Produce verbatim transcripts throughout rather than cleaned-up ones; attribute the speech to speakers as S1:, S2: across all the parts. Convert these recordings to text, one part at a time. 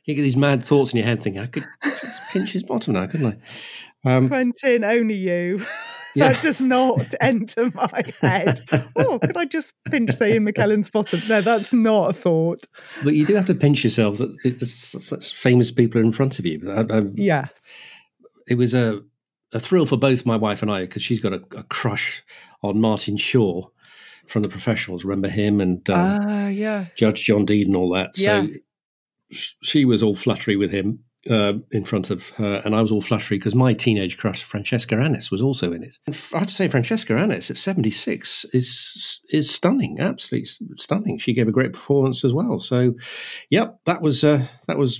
S1: You get these mad thoughts in your head thinking, I could just pinch his bottom now, couldn't I? Um,
S2: Quentin, only you.
S1: Yeah.
S2: That does not enter my head. Oh, could I just pinch, say, Ian McKellen's bottom? No, that's not a thought.
S1: But you do have to pinch yourself that there's such famous people in front of you. I, I,
S2: Yes.
S1: It was a, a thrill for both my wife and I because she's got a, a crush on Martin Shaw from The Professionals. Remember him and um,
S2: Ah, yeah.
S1: Judge John Deed and all that. So
S2: Yeah.
S1: sh- she was all fluttery with him. Uh, in front of her, and I was all fluttery because my teenage crush Francesca Annis was also in it. And I have to say, Francesca Annis at seventy-six is is stunning, absolutely stunning. She gave a great performance as well. So, yep, that was uh, that was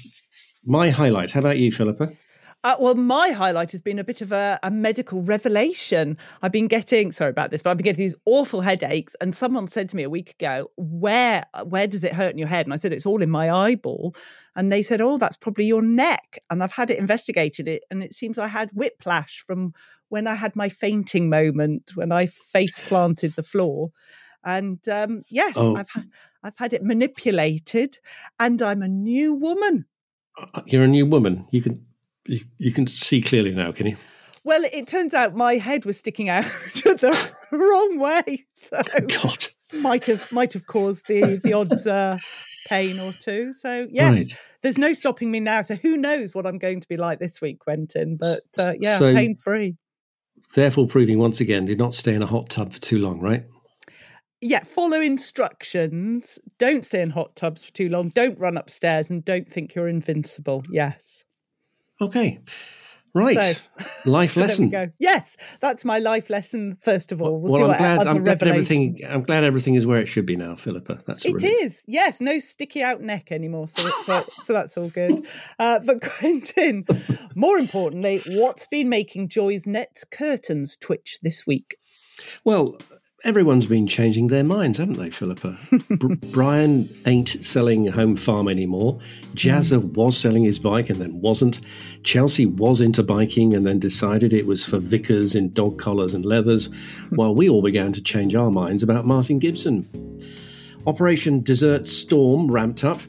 S1: my highlight. How about you, Philippa?
S2: Uh, well, my highlight has been a bit of a, a medical revelation. I've been getting, sorry about this, but I've been getting these awful headaches. And someone said to me a week ago, where where does it hurt in your head? And I said, it's all in my eyeball. And they said, oh, that's probably your neck. And I've had it investigated, it, and it seems I had whiplash from when I had my fainting moment, when I face planted the floor. And um, yes,
S1: Oh.
S2: I've, ha- I've had it manipulated, and I'm a new woman.
S1: You're a new woman. You can you, you can see clearly now, can you?
S2: Well, it turns out my head was sticking out the wrong way, so
S1: God.
S2: might have might have caused the the odd uh, pain or two. So yes,
S1: Right.
S2: there's no stopping me now. So who knows what I'm going to be like this week, Quentin? But uh, yeah,
S1: So-
S2: pain free.
S1: Therefore, proving once again, do not stay in a hot tub for too long, right?
S2: Yeah, follow instructions. Don't stay in hot tubs for too long. Don't run upstairs, and don't think you're invincible. Yes.
S1: Okay. Right.
S2: So-
S1: Life
S2: So there we
S1: lesson.
S2: go. Yes, that's my life lesson. First of all, we'll, see
S1: Well, I'm
S2: what
S1: glad.
S2: other
S1: I'm glad everything.
S2: revelation-
S1: I'm glad everything is where it should be now, Philippa. That's a
S2: It
S1: relief.
S2: is, yes, no sticky out neck anymore, so so, so that's all good. Uh, but Quentin, more importantly, what's been making Joy's Nets curtains twitch this week?
S1: Well, everyone's been changing their minds, haven't they, Philippa? Br- Brian ain't selling Home Farm anymore. Jazza was selling his bike and then wasn't. Chelsea was into biking and then decided it was for Vickers in dog collars and leathers, while we all began to change our minds about Martin Gibson. Operation Desert Storm ramped up.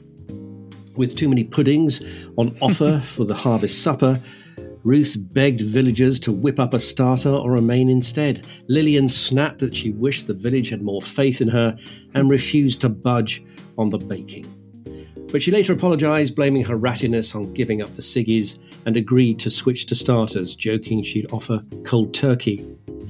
S1: With too many puddings on offer for the harvest supper, Ruth begged villagers to whip up a starter or remain instead. Lillian snapped that she wished the village had more faith in her and refused to budge on the baking. But she later apologised, blaming her rattiness on giving up the ciggies, and agreed to switch to starters, joking she'd offer cold turkey.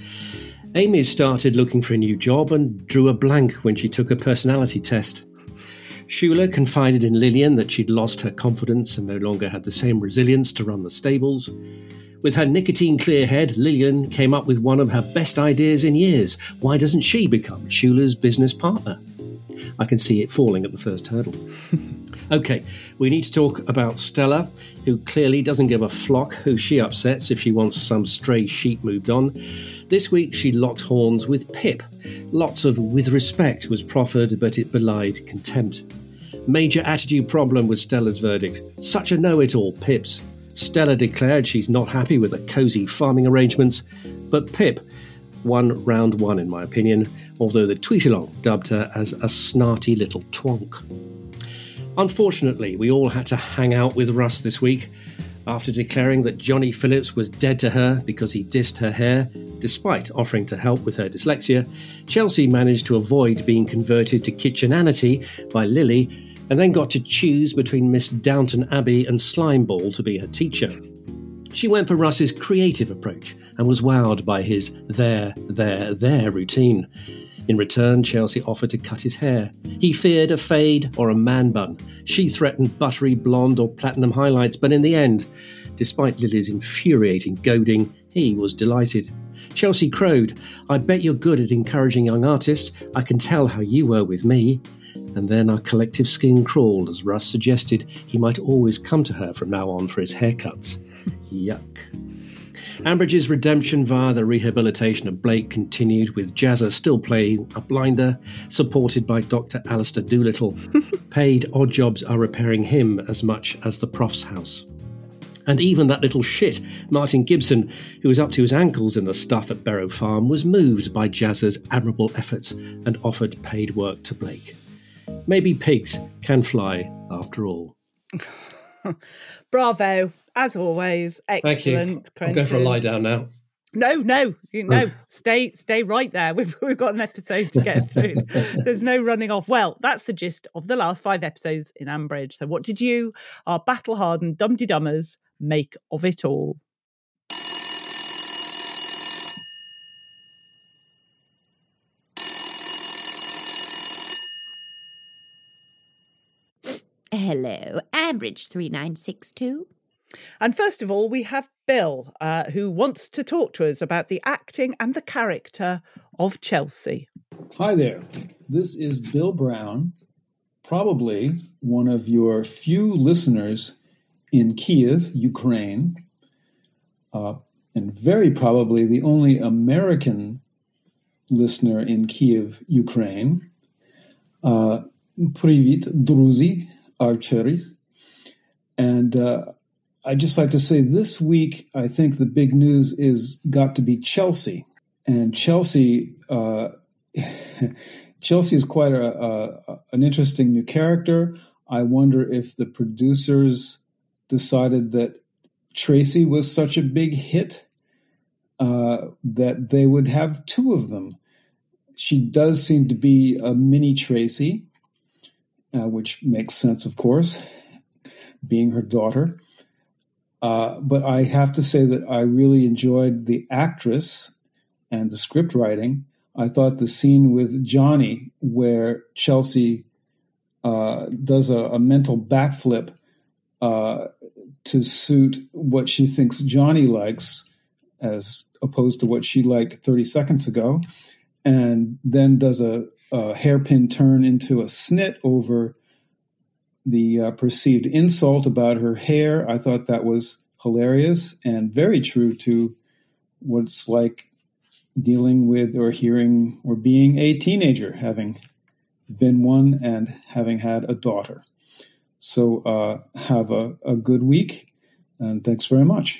S1: Amy started looking for a new job and drew a blank when she took a personality test. Shula confided in Lillian that she'd lost her confidence and no longer had the same resilience to run the stables. With her nicotine-clear head, Lillian came up with one of her best ideas in years. Why doesn't she become Shula's business partner? I can see it falling at the first hurdle. OK, we need to talk about Stella, who clearly doesn't give a flock who she upsets if she wants some stray sheep moved on. This week she locked horns with Pip. Lots of with respect was proffered, but it belied contempt. Major attitude problem with Stella's verdict. Such a know-it-all, Pip's. Stella declared she's not happy with the cosy farming arrangements, but Pip won round one in my opinion, although the tweet-along dubbed her as a snarty little twonk. Unfortunately, we all had to hang out with Russ this week. After declaring that Johnny Phillips was dead to her because he dissed her hair, despite offering to help with her dyslexia, Chelsea managed to avoid being converted to kitchenanity by Lily, and then got to choose between Miss Downton Abbey and Slimeball to be her teacher. She went for Russ's creative approach and was wowed by his there, there, there routine. In return, Chelsea offered to cut his hair. He feared a fade or a man bun. She threatened buttery blonde or platinum highlights, but in the end, despite Lily's infuriating goading, he was delighted. Chelsea crowed, "I bet you're good at encouraging young artists. I can tell how you were with me." And then our collective skin crawled as Russ suggested he might always come to her from now on for his haircuts. Yuck. Ambridge's redemption via the rehabilitation of Blake continued, with Jazza still playing a blinder, supported by Doctor Alistair Doolittle. Paid odd jobs are repairing him as much as the prof's house. And even that little shit, Martin Gibson, who was up to his ankles in the stuff at Barrow Farm, was moved by Jazza's admirable efforts and offered paid work to Blake. Maybe pigs can fly after all.
S2: Bravo, as always. Excellent.
S1: Thank you. I'm going for a lie down now.
S2: No, no, no. stay, stay right there. We've we've got an episode to get through. There's no running off. Well, that's the gist of the last five episodes in Ambridge. So, what did you, our battle-hardened dum-de-dummers, make of it all?
S3: Hello, Ambridge three nine six two.
S2: And first of all, we have Bill, uh, who wants to talk to us about the acting and the character of Chelsea.
S4: Hi there. This is Bill Brown, probably one of your few listeners in Kiev, Ukraine, uh, and very probably the only American listener in Kiev, Ukraine. Uh, Привіт, друзі, archeries. And uh, I'd just like to say this week, I think the big news is got to be Chelsea. And Chelsea, uh, Chelsea is quite a, a, an interesting new character. I wonder if the producers decided that Tracy was such a big hit uh, that they would have two of them. She does seem to be a mini Tracy, uh, which makes sense, of course, being her daughter. Uh, but I have to say that I really enjoyed the actress and the script writing. I thought the scene with Johnny, where Chelsea uh, does a, a mental backflip uh, to suit what she thinks Johnny likes, as opposed to what she liked thirty seconds ago, and then does a, a hairpin turn into a snit over the uh, perceived insult about her hair. I thought that was hilarious and very true to what it's like dealing with or hearing or being a teenager, having been one and having had a daughter. So uh, have a, a good week, and thanks very much.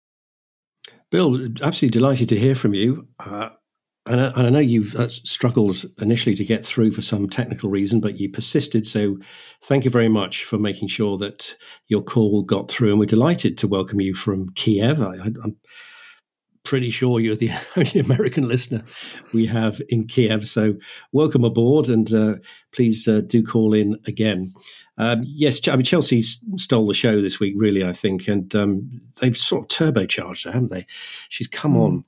S1: Bill, absolutely delighted to hear from you. Uh, And I, and I know you've uh, struggled initially to get through for some technical reason, but you persisted. So thank you very much for making sure that your call got through. And we're delighted to welcome you from Kiev. I, I, I'm pretty sure you're the only American listener we have in Kiev. So welcome aboard, and uh, please uh, do call in again. Um, yes, I mean, Chelsea stole the show this week, really, I think. And um, they've sort of turbocharged her, haven't they? She's come mm. on.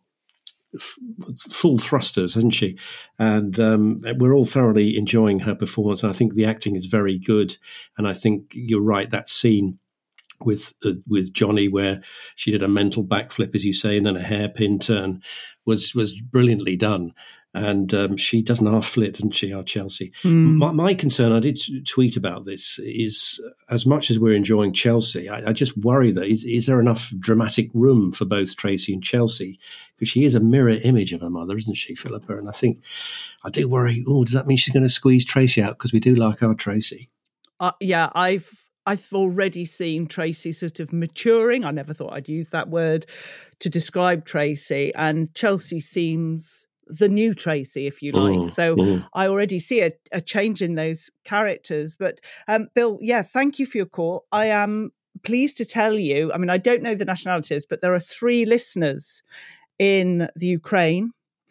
S1: Full thrusters, hasn't she? And um, we're all thoroughly enjoying her performance. And I think the acting is very good. And I think you're right, that scene with uh, with Johnny, where she did a mental backflip, as you say, and then a hairpin turn, was was brilliantly done. And um, she does an half flit, doesn't she, our Chelsea? Mm. My, my concern, I did tweet about this, is as much as we're enjoying Chelsea, I, I just worry that is, is there enough dramatic room for both Tracy and Chelsea? Because she is a mirror image of her mother, isn't she, Philippa? And I think, I do worry, oh, does that mean she's going to squeeze Tracy out? Because we do like our Tracy.
S2: Uh, yeah, I've I've already seen Tracy sort of maturing. I never thought I'd use that word to describe Tracy. And Chelsea seems the new Tracy, if you like. Mm, so mm. I already see a, a change in those characters. But um, Bill, yeah, thank you for your call. I am pleased to tell you, I mean, I don't know the nationalities, but there are three listeners in the Ukraine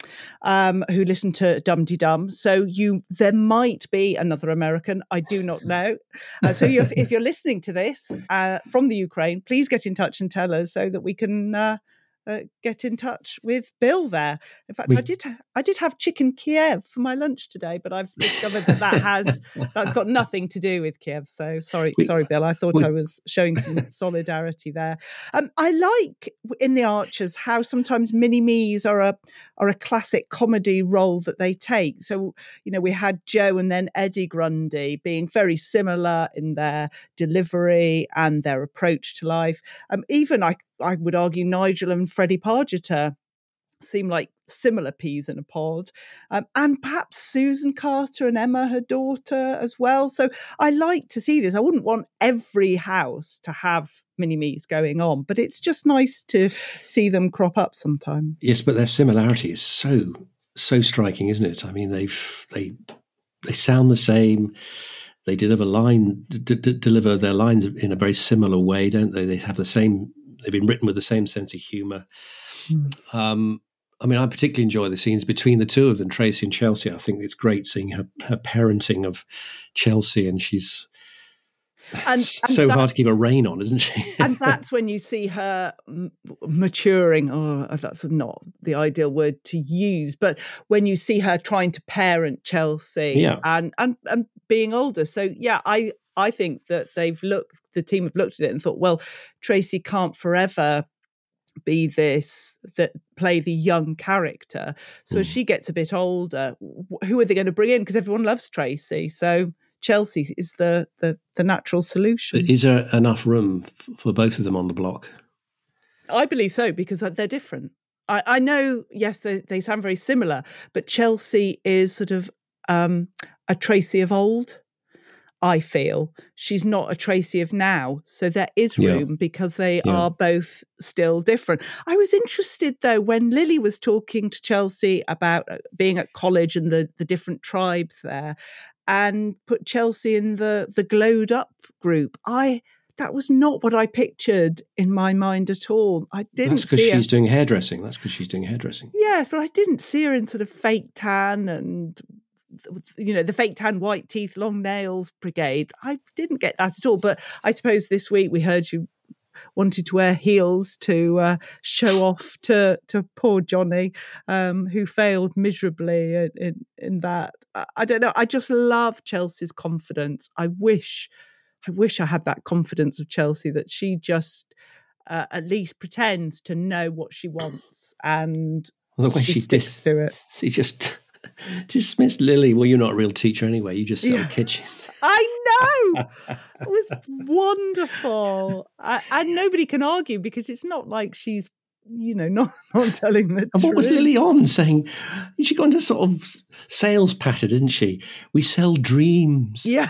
S2: um, who listen to Dum De Dum. So you, there might be another American. I do not know. Uh, so you, if you're listening to this uh, from the Ukraine, please get in touch and tell us so that we can uh, uh, get in touch with Bill there. In fact, we, I did I did have chicken Kiev for my lunch today, but I've discovered that that has that's got nothing to do with Kiev. So sorry, we, sorry, Bill. I thought we, I was showing some solidarity there. Um, I like in The Archers how sometimes mini-me's are a are a classic comedy role that they take. So you know, we had Joe and then Eddie Grundy being very similar in their delivery and their approach to life. Um, even I I would argue Nigel and Freddie Pargeter seem like similar peas in a pod, um, and perhaps Susan Carter and Emma, her daughter, as well. So I like to see this. I wouldn't want every house to have mini-me's going on, but it's just nice to see them crop up sometime.
S1: Yes, but their similarity is so so striking, isn't it? I mean, they've they they sound the same. they deliver line d- d- deliver their lines in a very similar way, don't they? They have the same. They've been written with the same sense of humour. Mm. Um, I mean, I particularly enjoy the scenes between the two of them, Tracy and Chelsea. I think it's great seeing her, her parenting of Chelsea, and she's and, and so that, hard to keep a rein on, isn't she?
S2: And that's when you see her m- maturing. Oh, that's not the ideal word to use, but when you see her trying to parent Chelsea
S1: yeah.
S2: and, and and being older. So yeah, I I think that they've looked, the team have looked at it and thought, well, Tracy can't forever be this, that play the young character. So mm. as she gets a bit older, who are they going to bring in? Because everyone loves Tracy. So Chelsea is the, the, the natural solution.
S1: Is there enough room for both of them on the block?
S2: I believe so, because they're different. I, I know, yes, they, they sound very similar, but Chelsea is sort of um, a Tracy of old. I feel she's not a Tracy of now. So there is room yeah. because they yeah. are both still different. I was interested, though, when Lily was talking to Chelsea about being at college and the, the different tribes there, and put Chelsea in the, the glowed up group. I That was not what I pictured in my mind at all. I didn't
S1: That's because
S2: see
S1: she's
S2: her.
S1: doing hairdressing. That's because she's doing hairdressing.
S2: Yes, but I didn't see her in sort of fake tan and, you know, the fake tan, white teeth, long nails brigade. I didn't get that at all. But I suppose this week we heard you wanted to wear heels to uh, show off to to poor Johnny, um, who failed miserably in, in, in that. I, I don't know. I just love Chelsea's confidence. I wish, I wish I had that confidence of Chelsea, that she just uh, at least pretends to know what she wants, and
S1: well, the way
S2: she,
S1: she
S2: sticks
S1: dis-
S2: to it.
S1: She just dismissed Lily. Well, you're not a real teacher anyway. You just sell
S2: Yeah.
S1: kitchens.
S2: I know. It was wonderful. I, and nobody can argue, because it's not like she's, you know, not, not telling the
S1: And
S2: truth.
S1: what was Lily on saying? She got into sort of sales patter, didn't she? We sell dreams.
S2: Yeah.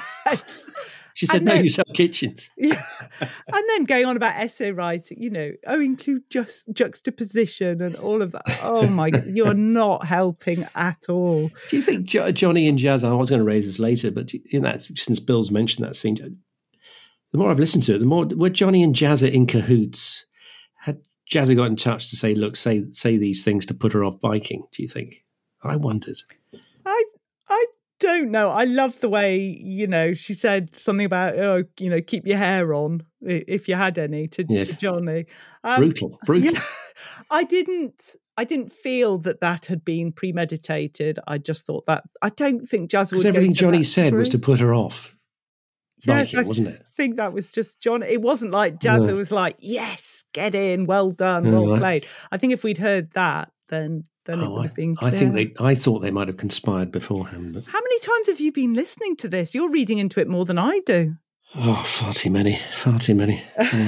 S1: She said,
S2: And
S1: no,
S2: then-
S1: you sell kitchens.
S2: Yeah. And then going on about essay writing, you know, oh, include just juxtaposition and all of that. Oh my, you're not helping at all.
S1: Do you think jo- Johnny and Jazz, I was going to raise this later, but in that, since Bill's mentioned that scene, the more I've listened to it, the more, were Johnny and Jazza in cahoots? Had Jazza got in touch to say, look, say say these things to put her off biking, do you think? I wondered.
S2: I I don't know. I love the way, you know, she said something about, oh, you know, keep your hair on if you had any to,
S1: Yeah.
S2: to Johnny. Um,
S1: Brutal, brutal.
S2: you know, I didn't. I didn't feel that that had been premeditated. I just thought that. I don't think Jazz would.
S1: Because everything
S2: go to
S1: Johnny
S2: that
S1: said was to
S2: degree.
S1: put her off
S2: Yes,
S1: biking,
S2: I
S1: wasn't it?
S2: think that was just John. It wasn't like Jazza
S1: No.
S2: was like, yes, get in, well done,
S1: No,
S2: well
S1: I-
S2: played. I think if we'd heard that, then then it
S1: Oh,
S2: would
S1: I,
S2: have been
S1: I
S2: clear.
S1: think they. I thought they might have conspired beforehand, but
S2: How many times have you been listening to this? You're reading into it more than I do.
S1: oh, far too many, far too many. Yeah.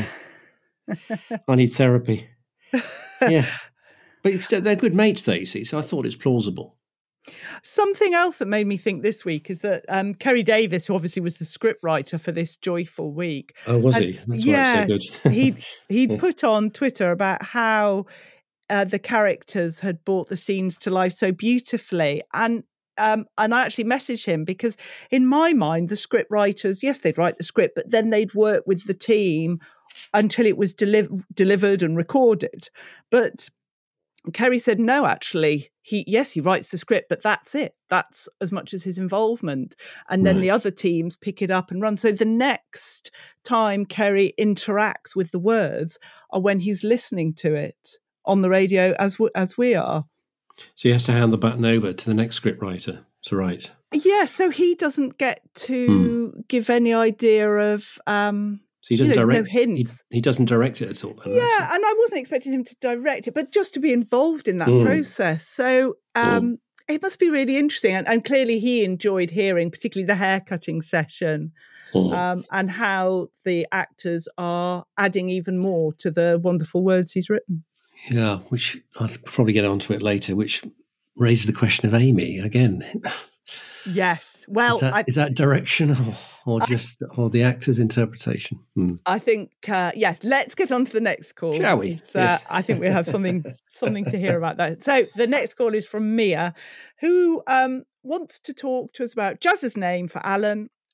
S1: I need therapy. Yeah, but it's- they're good mates, though. You see, so I thought it's plausible.
S2: Something else that made me think this week is that um, Kerry Davis, who obviously was the script writer for this joyful week,
S1: Oh, was
S2: had-
S1: he? That's
S2: yeah,
S1: why it's so good.
S2: he'd he'd
S1: Yeah.
S2: put on Twitter about how uh, the characters had brought the scenes to life so beautifully, and um, and I actually messaged him, because in my mind, the script writers, yes, they'd write the script, but then they'd work with the team until it was deli- delivered and recorded. But Kerry said, no, actually, he yes, he writes the script, but that's it. That's as much as his involvement. And then
S1: Right.
S2: the other teams pick it up and run. So the next time Kerry interacts with the words are when he's listening to it on the radio, as w- as we are.
S1: So he has to hand the baton over to the next scriptwriter to write.
S2: Yeah, so he doesn't get to give any idea of... Um,
S1: So he doesn't
S2: you know,
S1: direct.
S2: no hints.
S1: He, he doesn't direct it at all. then,
S2: Yeah,
S1: that's it.
S2: and I wasn't expecting him to direct it, but just to be involved in that
S1: Mm.
S2: process. So um, it must be really interesting. And, and clearly he enjoyed hearing, particularly the haircutting session,
S1: Mm.
S2: um, and how the actors are adding even more to the wonderful words he's written.
S1: Yeah, which I'll probably get onto it later. Which raises the question of Amy again.
S2: Yes. Well,
S1: is, that,
S2: I,
S1: is that direction or, or just or the actor's interpretation? Hmm.
S2: I think, uh, yes, let's get on to the next call.
S1: Shall we?
S2: It's, Uh,
S1: Yes.
S2: I think we have something something to hear about that. So the next call is from Mia, who um, wants to talk to us about Jazz's name for Alan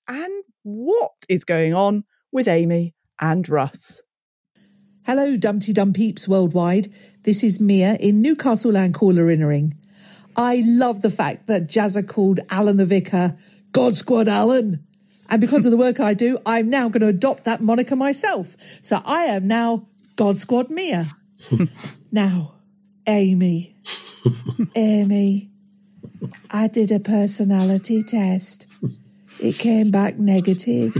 S2: and what is going on with Amy and Russ.
S5: Hello, Dumpty Dum peeps worldwide. This is Mia in Newcastle and Callerinnering. I love the fact that Jazza called Alan the Vicar God Squad Alan. And because of the work I do, I'm now going to adopt that moniker myself. So I am now God Squad Mia. Now, Amy. Amy. I did a personality test. It came back negative.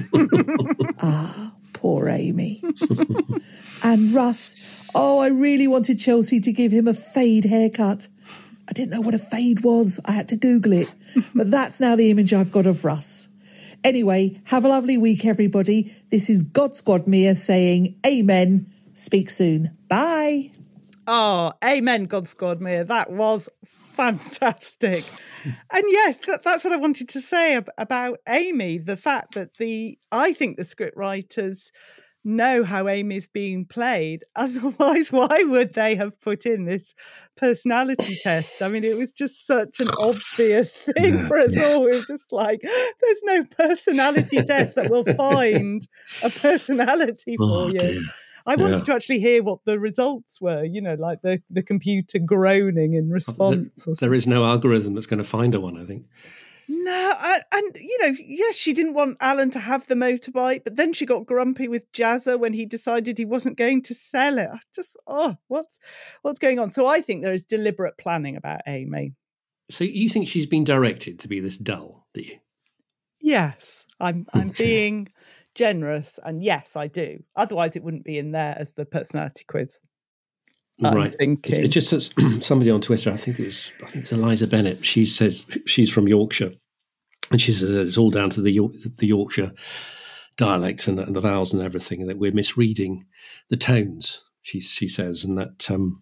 S5: Ah, poor Amy. And Russ. Oh, I really wanted Chelsea to give him a fade haircut. I didn't know what a fade was. I had to Google it. But that's now the image I've got of Russ. Anyway, have a lovely week, everybody. This is God Squad Mia saying amen. Speak soon. Bye.
S2: Oh, amen, God Squad Mia. That was fantastic. And yes, that, that's what I wanted to say ab- about Amy. The fact that the, I think the script writers know how Amy's being played. Otherwise, why would they have put in this personality test? I mean, it was just such an obvious thing yeah, for us yeah. all. It was just like, there's no personality test that will find a personality for oh, you. Dear. I wanted yeah. to actually hear what the results were, you know, like the, the computer groaning in response.
S1: There, there is no algorithm that's going to find her one, I think.
S2: No, I, and, you know, yes, she didn't want Alan to have the motorbike, but then she got grumpy with Jazza when he decided he wasn't going to sell it. I just, oh, what's, what's going on? So I think there is deliberate planning about Amy.
S1: So you think she's been directed to be this dull, do you?
S2: Yes, I'm I'm
S1: okay.
S2: being generous, and yes, I do. Otherwise, it wouldn't be in there as the personality quiz. I'm
S1: right.
S2: thinking.
S1: It just says somebody on Twitter, I think it's I think it's Eliza Bennett. She says she's from Yorkshire, and she says it's all down to the York, the Yorkshire dialect and the, and the vowels and everything, and that we're misreading the tones. She she says, and that um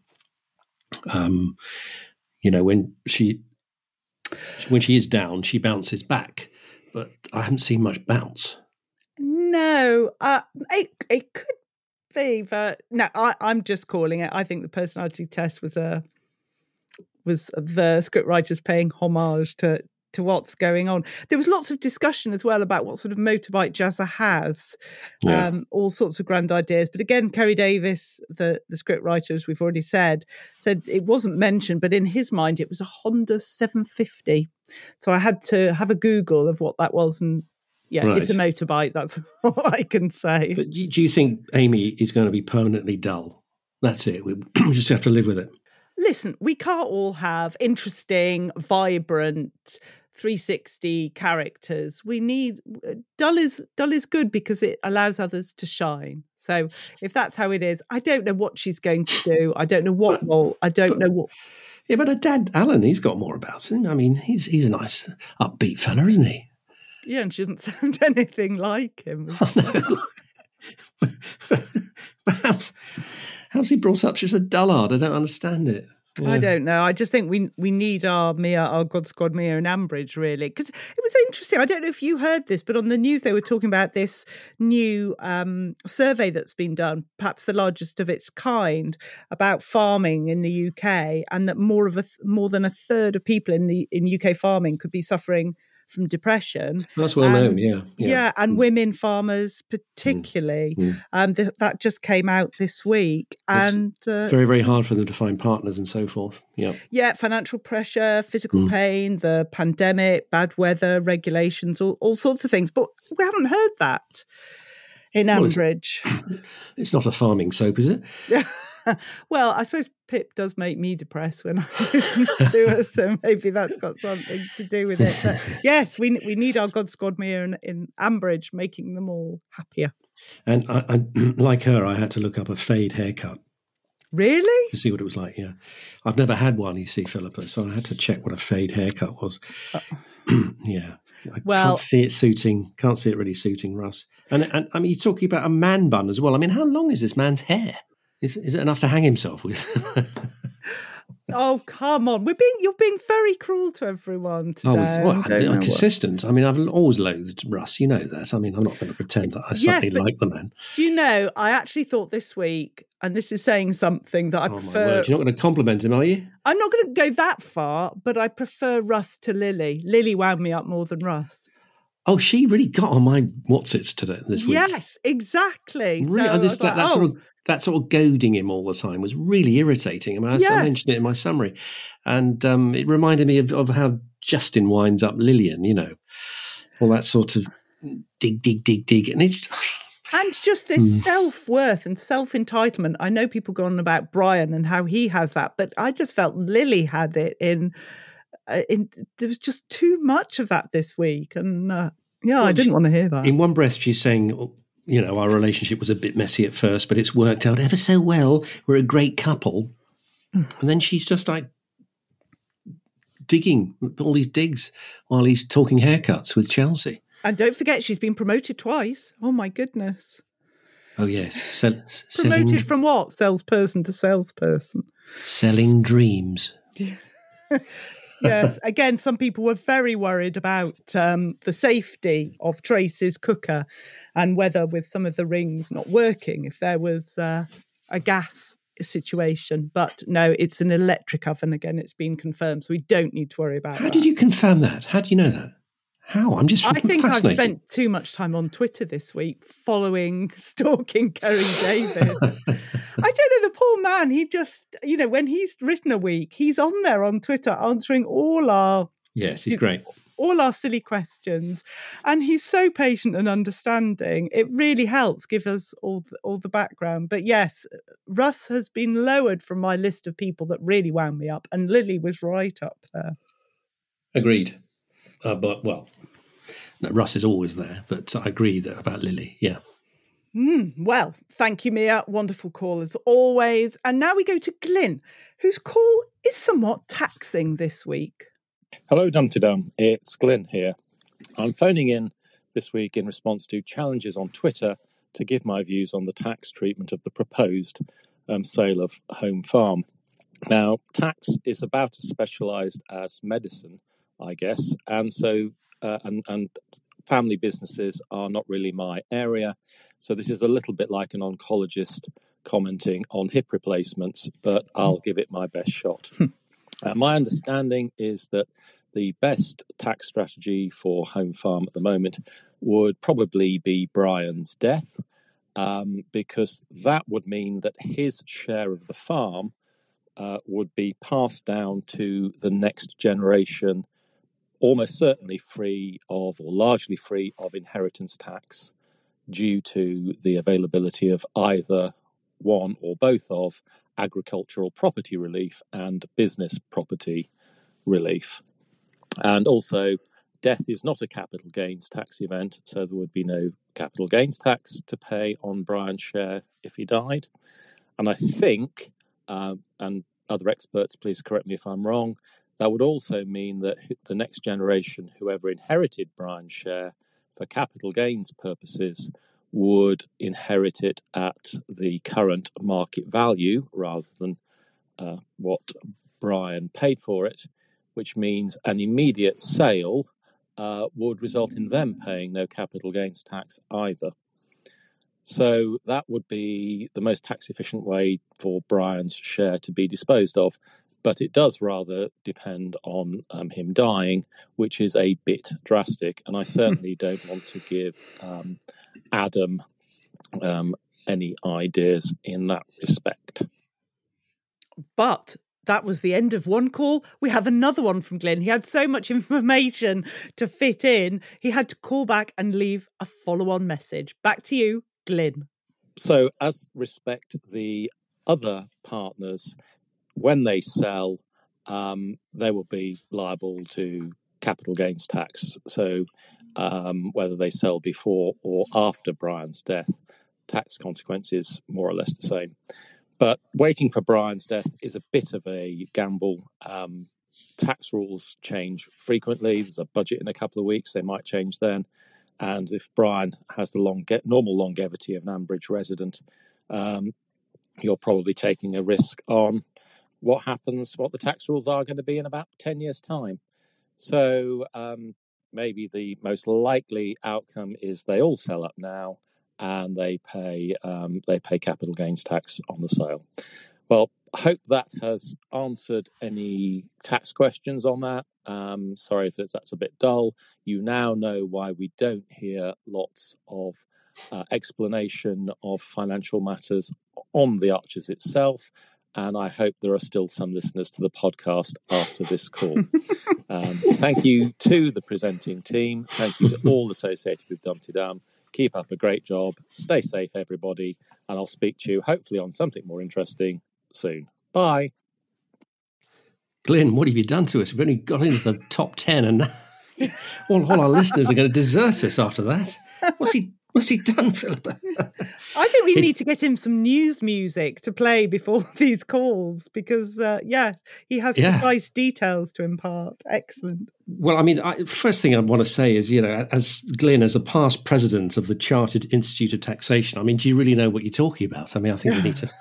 S1: um you know when she when she is down, she bounces back, but I haven't seen much bounce.
S2: No, uh, it it could. Fever. No, I, I'm just calling it. I think the personality test was a was the script writers paying homage to to what's going on. There was lots of discussion as well about what sort of motorbike Jazza has, yeah. um, all sorts of grand ideas. But again, Kerry Davis, the the script writer, as we've already said, said it wasn't mentioned, but in his mind it was a Honda seven fifty. So I had to have a Google of what that was, and yeah, right. It's a motorbike. That's all I can say.
S1: But do you think Amy is going to be permanently dull? That's it. We just have to live with it.
S2: Listen, we can't all have interesting, vibrant, three sixty characters. We need dull is dull is good because it allows others to shine. So if that's how it is, I don't know what she's going to do. I don't know what role. I don't
S1: but,
S2: know what.
S1: Yeah, but her dad, Alan, he's got more about him. I mean, he's he's a nice upbeat fella, isn't he?
S2: Yeah, and she doesn't sound anything like him.
S1: Oh, no. but, but, but how's, how's he brought up such a dullard? I don't understand it. Yeah.
S2: I don't know. I just think we we need our Mia, our God Squad Mia in Ambridge, really. Because it was interesting. I don't know if you heard this, but on the news they were talking about this new um, survey that's been done, perhaps the largest of its kind, about farming in the U K, and that more of a more than a third of people in the in U K farming could be suffering from depression.
S1: That's well
S2: and,
S1: known, yeah,
S2: yeah. Yeah, and mm. women farmers particularly. Mm. Mm. Um, th- that just came out this week. It's and uh,
S1: very, very hard for them to find partners and so forth. Yeah,
S2: yeah, financial pressure, physical mm. pain, the pandemic, bad weather, regulations, all, all sorts of things. But we haven't heard that in Ambridge.
S1: Well, it's, it's not a farming soap, is it?
S2: Yeah. Well, I suppose Pip does make me depressed when I listen to her, so maybe that's got something to do with it. But yes, we we need our God Squad Mia in, in Ambridge, making them all happier.
S1: And I, I, like her, I had to look up a fade haircut.
S2: Really?
S1: To see what it was like, yeah. I've never had one, you see, Philippa, so I had to check what a fade haircut was. Uh, yeah. I well, can't see it suiting, can't see it really suiting Russ. And, and I mean, you're talking about a man bun as well. I mean, how long is this man's hair? Is is it enough to hang himself with?
S2: Oh, come on. We're being you're being very cruel to everyone today.
S1: Oh, well, I'm, I'm consistent. I mean, I've always loathed Russ. You know that. I mean, I'm not going to pretend that I suddenly yes, like the man.
S2: Do you know, I actually thought this week, and this is saying something that I
S1: oh,
S2: prefer.
S1: My word. You're not going to compliment him, are you?
S2: I'm not going to go that far, but I prefer Russ to Lily. Lily wound me up more than Russ.
S1: Oh, she really got on my what's-its today this week.
S2: Yes, exactly.
S1: Really,
S2: so
S1: I just, that,
S2: like,
S1: that,
S2: oh.
S1: sort of, that sort of goading him all the time was really irritating. I mean, I,
S2: Yeah.
S1: I mentioned it in my summary. And um, it reminded me of, of how Justin winds up Lillian, you know, all that sort of dig, dig, dig, dig. And it
S2: And just this
S1: Mm.
S2: self-worth and self-entitlement. I know people go on about Brian and how he has that, but I just felt Lily had it in, uh, in there was just too much of that this week. And uh, yeah,
S1: Well,
S2: I didn't
S1: she-
S2: want to hear that.
S1: in one breath, she's saying, oh, you know, our relationship was a bit messy at first, but it's worked out ever so well. We're a great couple. And then she's just like digging all these digs while he's talking haircuts with Chelsea.
S2: And don't forget, she's been promoted twice. Oh, my goodness.
S1: Oh, yes. Sell,
S2: Promoted
S1: selling,
S2: from what? Salesperson to salesperson.
S1: selling dreams.
S2: Yes. Again, some people were very worried about um, the safety of Trace's cooker and whether with some of the rings not working, if there was uh, a gas situation. But no, it's an electric oven. Again, it's been confirmed. So we don't need to worry about
S1: How
S2: that.
S1: did you confirm that? How do you know that? How? I'm just
S2: I think I've
S1: fascinated.
S2: spent too much time on Twitter this week following, stalking Kerry David. I don't know, the poor man, he just, you know, when he's written a week, he's on there on Twitter answering all our
S1: Yes, he's great.
S2: all our silly questions. And he's so patient and understanding. It really helps give us all the, all the background. But yes, Russ has been lowered from my list of people that really wound me up. And Lily was right up there.
S1: Agreed. Uh, but, well, no, Russ is always there, but I agree that about Lily, yeah.
S2: Mm, well, thank you, Mia. Wonderful call as always. And now we go to Glyn, whose call is somewhat taxing this week.
S6: Hello, Dum to Dum. It's Glyn here. I'm phoning in this week in response to challenges on Twitter to give my views on the tax treatment of the proposed um, sale of Home Farm. Now, tax is about as specialised as medicine, I guess, and so uh, and, and family businesses are not really my area. So this is a little bit like an oncologist commenting on hip replacements, but I'll give it my best shot. uh, my understanding is that the best tax strategy for Home Farm at the moment would probably be Brian's death, um, because that would mean that his share of the farm uh, would be passed down to the next generation, almost certainly free of, or largely free of, inheritance tax due to the availability of either one or both of agricultural property relief and business property relief. And also, death is not a capital gains tax event, so there would be no capital gains tax to pay on Brian's share if he died. And I think, uh, and other experts, please correct me if I'm wrong, that would also mean that the next generation, whoever inherited Brian's share for capital gains purposes, would inherit it at the current market value rather than uh, what Brian paid for it, which means an immediate sale uh, would result in them paying no capital gains tax either. So that would be the most tax efficient way for Brian's share to be disposed of. But it does rather depend on um, him dying, which is a bit drastic. And I certainly don't want to give um, Adam um, any ideas in that respect.
S2: But that was the end of one call. We have another one from Glyn. He had so much information to fit in, he had to call back and leave a follow-on message. Back to you, Glyn.
S6: So as respect the other partners, when they sell, um, they will be liable to capital gains tax. So um, whether they sell before or after Brian's death, tax consequences more or less the same. But waiting for Brian's death is a bit of a gamble. Um, tax rules change frequently. There's a budget in a couple of weeks. They might change then. And if Brian has the long, normal longevity of an Ambridge resident, um, you're probably taking a risk on what happens, what the tax rules are going to be in about ten years' time. So um, maybe the most likely outcome is they all sell up now and they pay um, they pay capital gains tax on the sale. Well, I hope that has answered any tax questions on that. Um, sorry if that's a bit dull. You now know why we don't hear lots of uh, explanation of financial matters on the Archers itself. And I hope there are still some listeners to the podcast after this call. um, thank you to the presenting team. Thank you to all associated with Dumpty Dum. Keep up a great job. Stay safe, everybody. And I'll speak to you hopefully on something more interesting soon. Bye.
S1: Glyn, what have you done to us? We've only got into the top ten and all, all our listeners are going to desert us after that. What's he What's he done, Philippa?
S2: I think we need to get him some news music to play before these calls because, uh, yeah, he has
S1: Yeah.
S2: precise details to impart. Excellent.
S1: Well, I mean, I, first thing I want to say is, you know, as Glyn, as a past president of the Chartered Institute of Taxation, I mean, do you really know what you're talking about? I mean, I think we need to.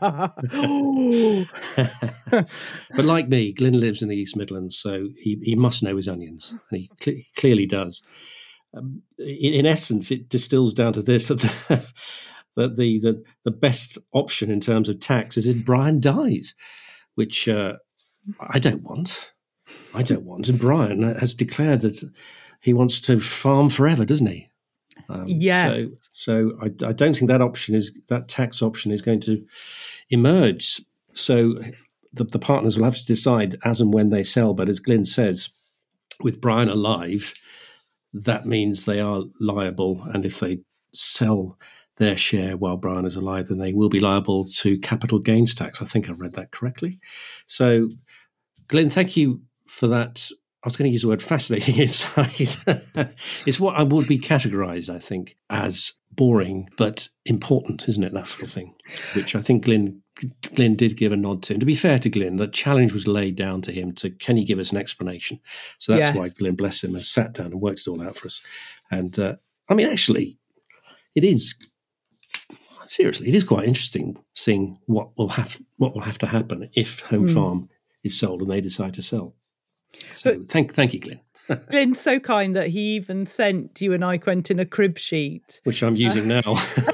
S1: But like me, Glyn lives in the East Midlands, so he, he must know his onions, and he cl- clearly does. Um, in, in essence, it distills down to this: that the, that the, the the best option in terms of tax is if Brian dies, which uh, I don't want. I don't want. And Brian has declared that he wants to farm forever, doesn't he? Um,
S2: Yes.
S1: So, so I, I don't think that option is that tax option is going to emerge. So the, the partners will have to decide as and when they sell. But as Glyn says, with Brian alive, that means they are liable. And if they sell their share while Brian is alive, then they will be liable to capital gains tax. I think I read that correctly. So, Glyn, thank you for that. I was going to use the word fascinating insight. It's what I would be categorised, I think, as boring but important, isn't it? That sort of thing, which I think Glyn, Glyn did give a nod to. And to be fair to Glyn, the challenge was laid down to him to, can you give us an explanation? So that's
S2: Yes.
S1: why Glyn, bless him, has sat down and worked it all out for us. And uh, I mean, actually, it is, seriously, it is quite interesting seeing what will have what will have to happen if Home
S2: Mm.
S1: Farm is sold and they decide to sell. So
S2: But-
S1: thank thank you, Glyn.
S2: Glyn's so kind that he even sent you and I, Quentin, a crib sheet.
S1: Which I'm using now.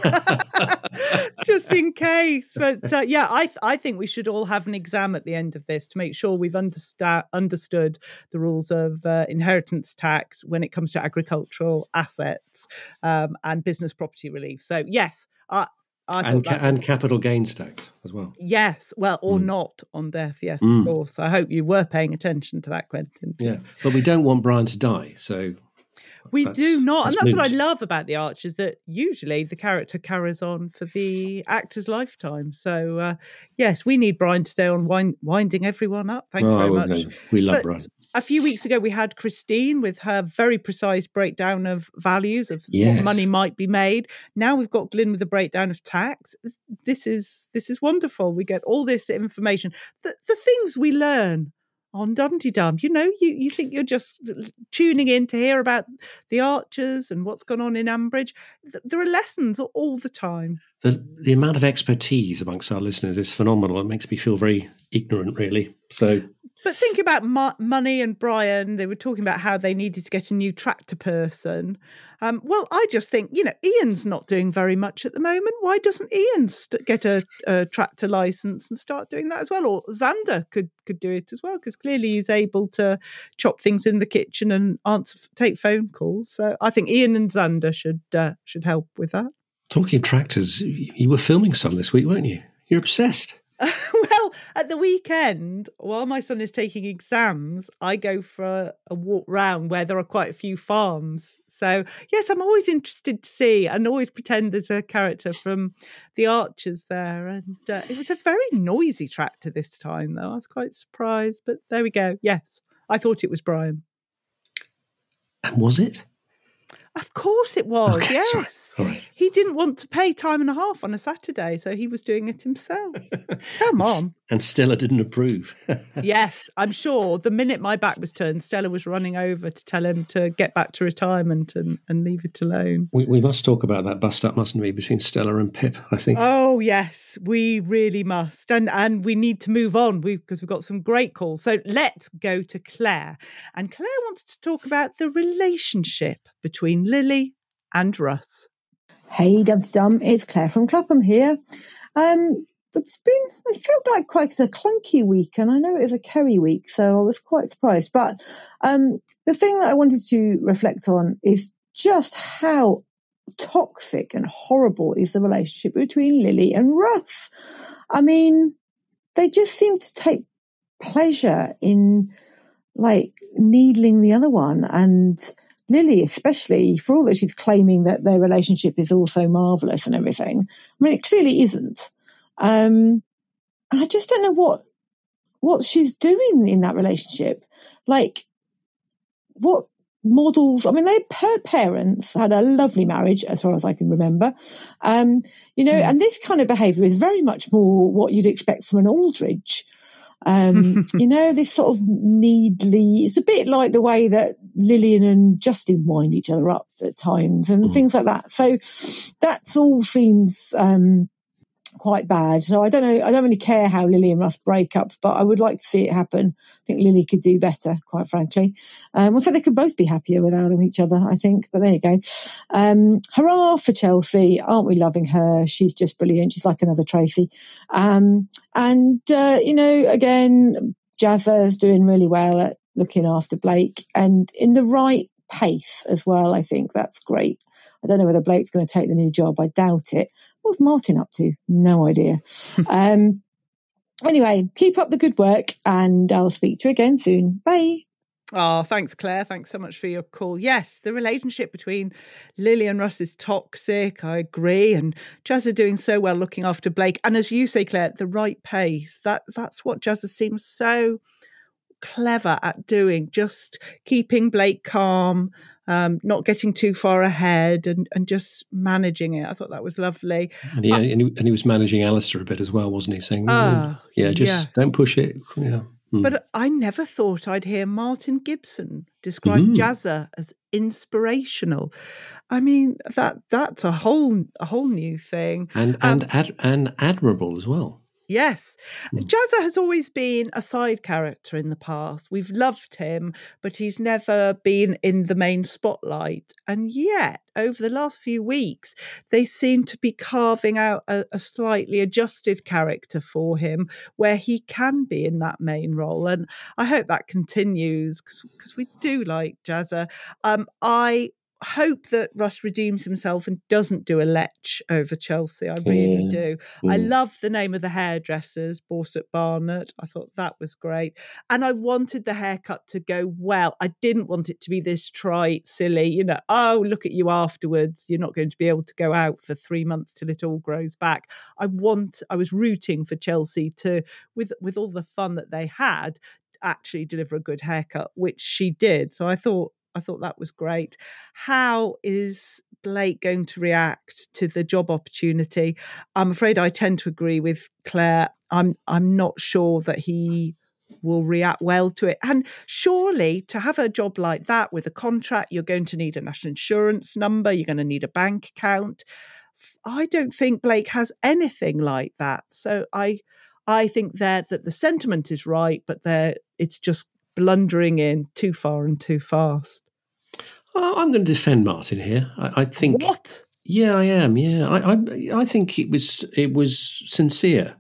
S2: Just in case. But uh, yeah, I th- I think we should all have an exam at the end of this to make sure we've understa- understood the rules of uh, inheritance tax when it comes to agricultural assets um, and business property relief. So yes, I, I
S1: and
S2: thought
S1: ca-
S2: that
S1: and
S2: was-
S1: capital gains tax as well.
S2: yes, well, or
S1: Mm.
S2: not on death. Yes,
S1: Mm.
S2: of course. I hope you were paying attention to that, Quentin.
S1: Yeah, but we don't want Brian to die, so
S2: We
S1: that's-
S2: do not. And
S1: that's
S2: that's what I
S1: moot.
S2: love about The Archers, that usually the character carries on for the actor's lifetime. So, uh, yes, we need Brian to stay on wind, winding everyone up. Thank you
S1: Oh,
S2: very
S1: no,
S2: much.
S1: we love
S2: But
S1: Brian.
S2: A few weeks ago, we had Christine with her very precise breakdown of values of
S1: Yes.
S2: what money might be made. Now we've got Glyn with a breakdown of tax. This is this is wonderful. We get all this information. The, the things we learn on Dumpty Dum. You know, you, you think you're just tuning in to hear about the Archers and what's gone on in Ambridge. Th- There are lessons all the time.
S1: The the amount of expertise amongst our listeners is phenomenal. It makes me feel very ignorant, really. So
S2: But think about Mo- Money and Brian. They were talking about how they needed to get a new tractor person. Um, well, I just think, you know, Ian's not doing very much at the moment. Why doesn't Ian st- get a, a tractor license and start doing that as well? Or Xander could could do it as well, because clearly he's able to chop things in the kitchen and answer, take phone calls. So I think Ian and Xander should uh, should help with that.
S1: talking of tractors, you were filming some this week, weren't you? You're obsessed.
S2: Well, at the weekend, while my son is taking exams, I go for a, a walk round where there are quite a few farms. So, yes, I'm always interested to see and always pretend there's a character from The Archers there. And uh, it was a very noisy tractor this time, though. I was quite surprised. But there we go. Yes, I thought it was Brian.
S1: And was it?
S2: Of course it was,
S1: Okay,
S2: yes.
S1: sorry. All right.
S2: He didn't want to pay time and a half on a Saturday, so he was doing it himself. Come on.
S1: And Stella didn't approve.
S2: Yes, I'm sure the minute my back was turned, Stella was running over to tell him to get back to retirement and, and leave it alone.
S1: we, we must talk about that bust up, mustn't we, between Stella and Pip, I think.
S2: Oh, yes, we really must. And and we need to move on because we've got some great calls. So let's go to Claire. And Claire wants to talk about the relationship between Lily and Russ.
S7: Hey Dumpty Dum, it's Claire from Clapham here. Um, it's been, it felt like quite a clunky week, and I know it is a Kerry week, so I was quite surprised. But um, the thing that I wanted to reflect on is just how toxic and horrible is the relationship between Lily and Russ. I mean, they just seem to take pleasure in like needling the other one, and Lily especially, for all that she's claiming that their relationship is all so marvellous and everything. I mean, it clearly isn't. Um, and I just don't know what what she's doing in that relationship. Like, what models? I mean, they, her parents had a lovely marriage, as far as I can remember. Um, you know, mm. and this kind of behaviour is very much more what you'd expect from an Aldridge. Um, you know, this sort of needly, it's a bit like the way that Lillian and Justin wind each other up at times and mm. things like that. So that's all seems um, quite bad. So I don't know, I don't really care how Lily and Russ break up, but I would like to see it happen. I think Lily could do better, quite frankly. Um, I think they could both be happier without each other, I think, but there you go. Um, hurrah for Chelsea. Aren't we loving her? She's just brilliant. She's like another Tracy. Um, and, uh, you know, again, Jazza's doing really well at looking after Blake and in the right pace as well. I think that's great. I don't know whether Blake's going to take the new job. I doubt it. What's Martin up to? No idea. um, anyway, keep up the good work and I'll speak to you again soon. Bye.
S2: Oh, thanks, Claire. Thanks so much for your call. Yes, the relationship between Lily and Russ is toxic. I agree. And Jazza doing so well looking after Blake. And as you say, Claire, the right pace. That That's what Jazza seems so clever at doing, just keeping Blake calm, um, not getting too far ahead and, and just managing it. I thought that was lovely.
S1: And he, uh, and, he and he was managing Alistair a bit as well, wasn't he? Saying,
S2: uh,
S1: yeah, just
S2: yes.
S1: don't push it. Yeah. Mm.
S2: But I never thought I'd hear Martin Gibson describe mm. Jazza as inspirational. I mean, that that's a whole a whole new thing.
S1: And and um, ad, and admirable as well.
S2: Yes. Mm. Jazza has always been a side character in the past. We've loved him, but he's never been in the main spotlight. And yet, over the last few weeks, they seem to be carving out a, a slightly adjusted character for him where he can be in that main role. And I hope that continues because we do like Jazza. Um, I hope that Russ redeems himself and doesn't do a lech over Chelsea. I really mm. do. Mm. I love the name of the hairdressers, Borsett Barnett. I thought that was great. And I wanted the haircut to go well. I didn't want it to be this trite, silly, you know, oh, look at you afterwards. You're not going to be able to go out for three months till it all grows back. I want, I was rooting for Chelsea to, with, with all the fun that they had, actually deliver a good haircut, which she did. So I thought, I thought that was great. How is Blake going to react to the job opportunity? I'm afraid I tend to agree with Claire. I'm I'm not sure that he will react well to it. And surely to have a job like that with a contract, you're going to need a national insurance number. You're going to need a bank account. I don't think Blake has anything like that. So I I think that that the sentiment is right, but there it's just blundering in too far and too fast.
S1: Oh, I'm going to defend Martin here. I, I think
S2: what?
S1: Yeah, I am. Yeah, I, I, I think it was it was sincere,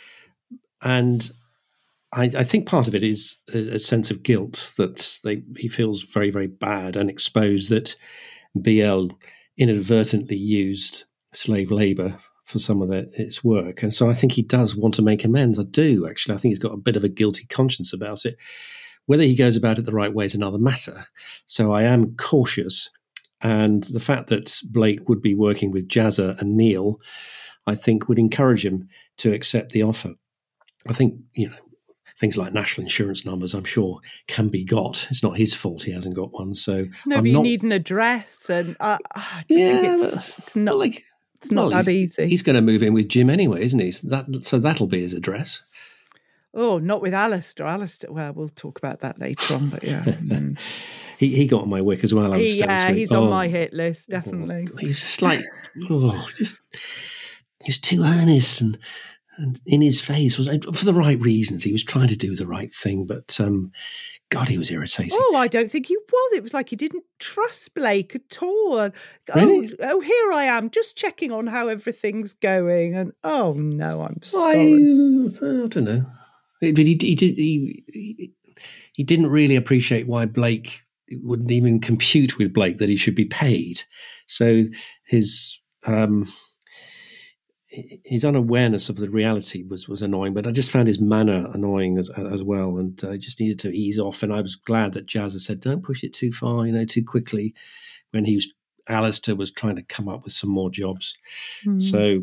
S1: and I, I think part of it is a, a sense of guilt that they, he feels very, very bad and exposed that B L inadvertently used slave labour for some of the, its work, and so I think he does want to make amends. I do actually. I think he's got a bit of a guilty conscience about it. Whether he goes about it the right way is another matter. So I am cautious. And the fact that Blake would be working with Jazza and Neil, I think would encourage him to accept the offer. I think, you know, things like national insurance numbers, I'm sure, can be got. It's not his fault he hasn't got one. So
S2: no,
S1: I'm
S2: but you
S1: not...
S2: need an address. And I, I just
S1: yeah,
S2: think it's, it's not,
S1: well, like,
S2: it's not
S1: well,
S2: that
S1: he's,
S2: easy.
S1: He's going to move in with Jim anyway, isn't he? So, that, so that'll be his address.
S2: Oh, not with Alistair. Alistair, well, we'll talk about that later on, but yeah. Mm.
S1: he he got on my wick as well, Alistair.
S2: He, yeah, he's oh. on my hit list, definitely.
S1: Oh, he's just like, oh, just, he's too earnest and and in his face was for the right reasons. He was trying to do the right thing, but um, God, he was irritating.
S2: Oh, I don't think he was. It was like he didn't trust Blake at all. And,
S1: Really?
S2: oh, oh, here I am, just checking on how everything's going. And oh no, I'm
S1: I,
S2: sorry.
S1: I don't know, but he, he did. He, he he didn't really appreciate why Blake wouldn't even compute with Blake that he should be paid. So his um, his unawareness of the reality was was annoying. But I just found his manner annoying as as well, and I uh, just needed to ease off. And I was glad that Jazza said, "Don't push it too far, you know, too quickly." When he was Alistair was trying to come up with some more jobs, mm. so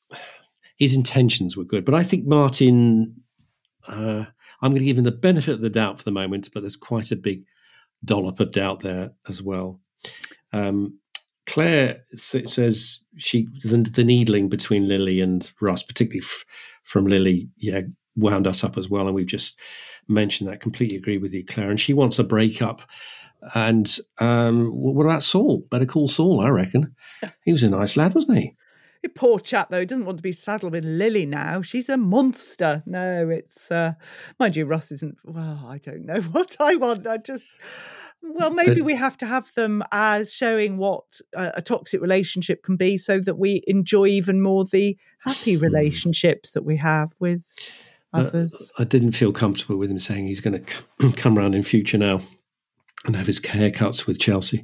S1: his intentions were good. But I think Martin. Uh, I'm going to give him the benefit of the doubt for the moment, but there's quite a big dollop of doubt there as well. Um, Claire th- says she the, the needling between Lily and Russ, particularly f- from Lily, yeah, wound us up as well, and we've just mentioned that. Completely agree with you, Claire. And she wants a breakup. And um, what about Saul? Better call Saul, I reckon. He was a nice lad, wasn't he?
S2: Poor chap, though, doesn't want to be saddled with Lily now. She's a monster. No, it's, uh, mind you, Russ isn't, well, I don't know what I want. I just, well, maybe the, we have to have them as showing what a, a toxic relationship can be so that we enjoy even more the happy relationships that we have with others.
S1: Uh, I didn't feel comfortable with him saying he's going to c- come round in future now and have his haircuts with Chelsea.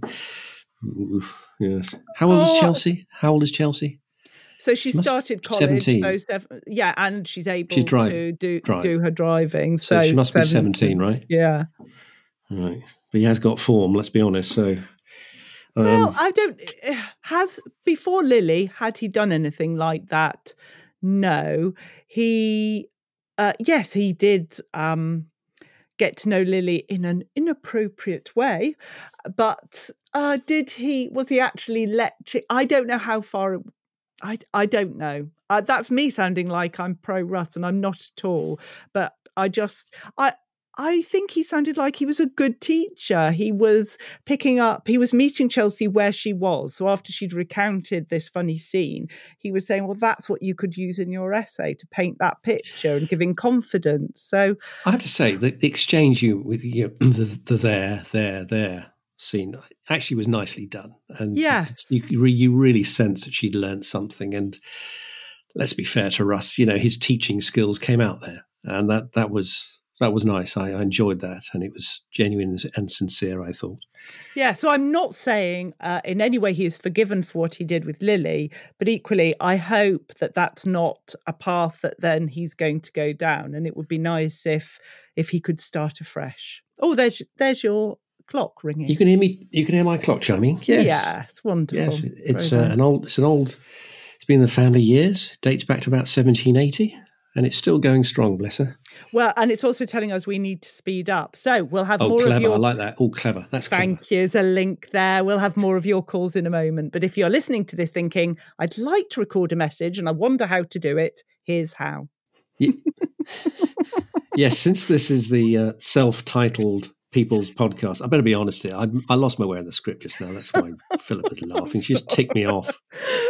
S1: Oof, yes. How old oh, is Chelsea? How old is Chelsea?
S2: So she, she started college, so seven, yeah, and she's able she's drive, to do drive. do her driving. So,
S1: so she must seventeen, be seventeen, right?
S2: Yeah,
S1: right. But he has got form. Let's be honest. So, um,
S2: well, I don't. Has before Lily had he done anything like that? No, he. Uh, yes, he did. Um, get to know Lily in an inappropriate way, but uh, did he? Was he actually let? I don't know how far. I, I don't know. Uh, that's me sounding like I'm pro Russ, and I'm not at all. But I just, I, I think he sounded like he was a good teacher. He was picking up, he was meeting Chelsea where she was. So after she'd recounted this funny scene, he was saying, well, that's what you could use in your essay to paint that picture and giving confidence. So
S1: I have to say, the, the exchange you with you, the, the there, there, there. scene actually was nicely done, and
S2: yeah,
S1: you, you, you really sense that she'd learned something. And let's be fair to Russ, you know, his teaching skills came out there, and that that was that was nice. I, I enjoyed that, and it was genuine and sincere, I thought.
S2: Yeah, so I'm not saying uh, in any way he is forgiven for what he did with Lily, but equally, I hope that that's not a path that then he's going to go down. And it would be nice if if he could start afresh. Oh, there's there's your clock ringing.
S1: You can hear me. You can hear my clock chiming. Yes.
S2: Yeah, it's wonderful.
S1: Yes, it's uh, an old. It's an old. It's been in the family years. Dates back to about seventeen eighty, and it's still going strong. Bless her.
S2: Well, and it's also telling us we need to speed up. So we'll have
S1: oh,
S2: more
S1: clever.
S2: of your.
S1: I like that. Oh, clever. That's
S2: Thank
S1: clever.
S2: you. There's a link there. We'll have more of your calls in a moment. But if you're listening to this thinking, I'd like to record a message and I wonder how to do it, here's how.
S1: Yeah. Yes, since this is the uh, self-titled People's Podcast, I better be honest here. I, I lost my way in the script just now. That's why Philip was laughing. She just ticked me off.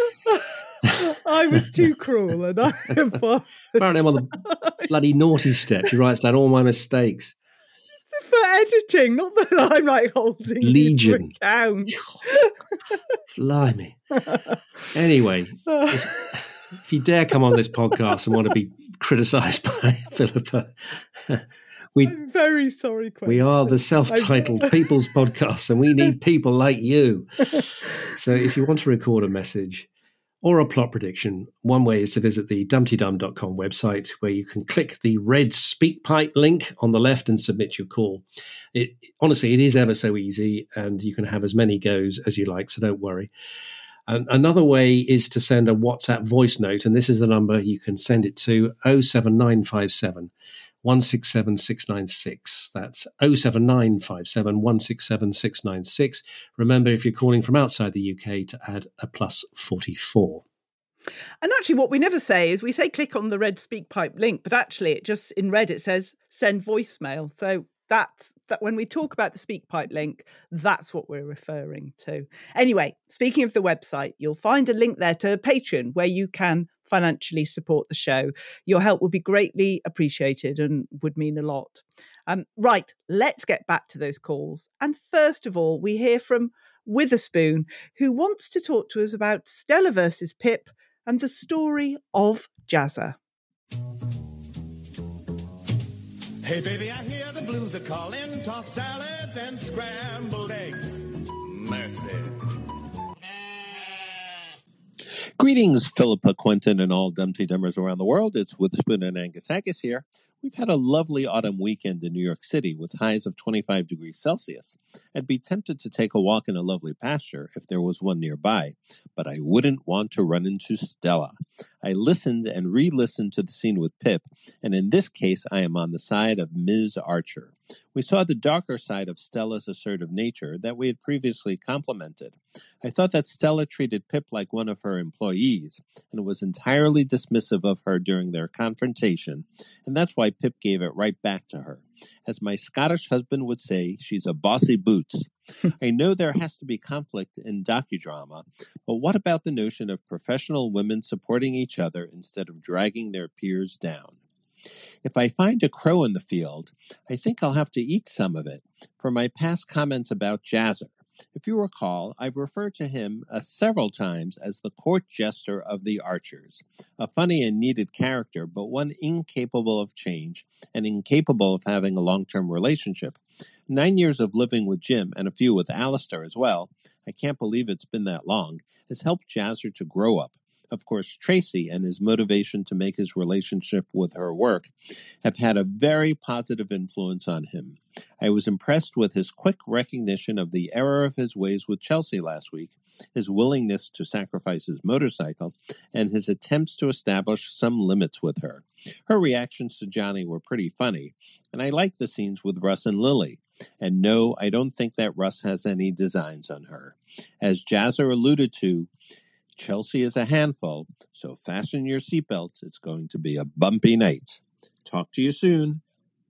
S2: I was too cruel, and I
S1: apparently I'm on the bloody naughty step. She writes down all my mistakes
S2: for editing. Not that I'm like holding
S1: Legion.
S2: You to account.
S1: Blimey. Anyway, if, if you dare come on this podcast and want to be criticised by Philippa, we,
S2: I'm very sorry. Quentin.
S1: We are the self-titled People's Podcast, and we need people like you. So if you want to record a message or a plot prediction, one way is to visit the dumpty dum dot com website, where you can click the red SpeakPipe link on the left and submit your call. It honestly, it is ever so easy, and you can have as many goes as you like, so don't worry. And another way is to send a WhatsApp voice note, and this is the number you can send it to: oh seven nine five seven, one six seven, six nine six. That's oh seven nine five seven, one six seven, six nine six. Remember, if you're calling from outside the U K, to add a plus forty-four.
S2: And actually, what we never say is we say click on the red SpeakPipe link, but actually it just, in red, it says send voicemail. So That's that when we talk about the SpeakPipe link, that's what we're referring to. Anyway, speaking of the website, you'll find a link there to Patreon where you can financially support the show. Your help will be greatly appreciated and would mean a lot. Um, right, let's get back to those calls. And first of all, we hear from Witherspoon, who wants to talk to us about Stella versus Pip and the story of Jazza.
S8: Hey baby, I hear the blues are calling, tossed salads and scrambled eggs. Mercy.
S6: Greetings, Philippa Quinton and all Dumpty Dummers around the world. It's Witherspoon and Angus Haggis here. We've had a lovely autumn weekend in New York City with highs of twenty-five degrees Celsius. I'd be tempted to take a walk in a lovely pasture if there was one nearby, but I wouldn't want to run into Stella. I listened and re-listened to the scene with Pip, and in this case I am on the side of Miz Archer. We saw the darker side of Stella's assertive nature that we had previously complimented. I thought that Stella treated Pip like one of her employees and was entirely dismissive of her during their confrontation, and that's why Pip gave it right back to her. As my Scottish husband would say, she's a bossy boots. I know there has to be conflict in docudrama, but what about the notion of professional women supporting each other instead of dragging their peers down? If I find a crow in the field, I think I'll have to eat some of it for my past comments about Jazzer. If you recall, I've referred to him uh, several times as the court jester of the Archers, a funny and needed character, but one incapable of change and incapable of having a long-term relationship. Nine years of living with Jim, and a few with Alistair as well, I can't believe it's been that long, has helped Jazzer to grow up. Of course, Tracy and his motivation to make his relationship with her work have had a very positive influence on him. I was impressed with his quick recognition of the error of his ways with Chelsea last week, his willingness to sacrifice his motorcycle, and his attempts to establish some limits with her. Her reactions to Johnny were pretty funny, and I liked the scenes with Russ and Lily. And no, I don't think that Russ has any designs on her. As Jazzer alluded to, Chelsea is a handful, so fasten your seatbelts. It's going to be a bumpy night. Talk to you soon.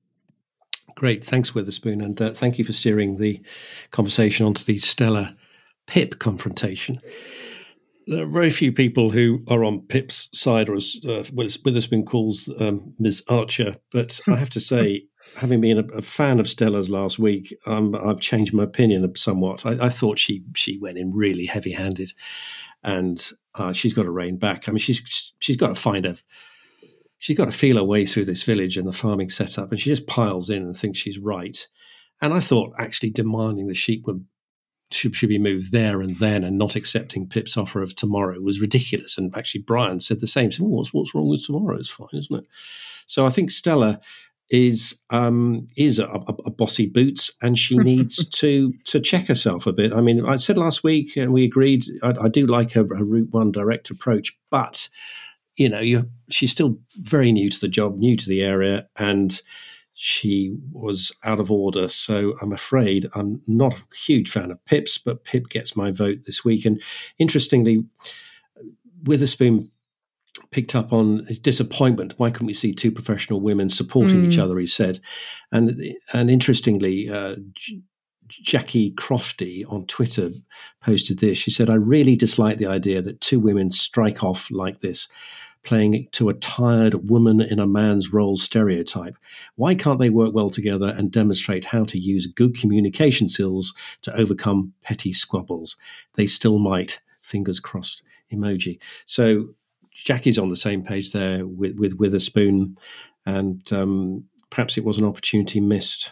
S1: Great. Thanks, Witherspoon. And uh, thank you for steering the conversation onto the Stella-Pip confrontation. There are very few people who are on Pip's side, or as uh, Witherspoon calls um, Miz Archer. But I have to say, having been a, a fan of Stella's last week, um, I've changed my opinion somewhat. I, I thought she she went in really heavy-handed. And uh, she's got to rein back. I mean, she's she's got to find a, she's got to feel her way through this village and the farming setup, and she just piles in and thinks she's right. And I thought actually demanding the sheep would should, should be moved there and then, and not accepting Pip's offer of tomorrow was ridiculous. And actually, Brian said the same. So what's what's wrong with tomorrow? It's fine, isn't it? So I think Stella is um, is a, a, a bossy boots, and she needs to to check herself a bit. I mean, I said last week, and we agreed, I, I do like her, her Route One direct approach, but you know, you she's still very new to the job, new to the area, and she was out of order. So I'm afraid I'm not a huge fan of Pip's, but Pip gets my vote this week. And interestingly, Witherspoon picked up on his disappointment. Why couldn't we see two professional women supporting mm. each other, he said. And and interestingly, uh, J- Jackie Crofty on Twitter posted this. She said, I really dislike the idea that two women strike off like this, playing to a tired woman in a man's role stereotype. Why can't they work well together and demonstrate how to use good communication skills to overcome petty squabbles? They still might. Fingers crossed emoji. So Jackie's on the same page there with, with Witherspoon, and um, perhaps it was an opportunity missed.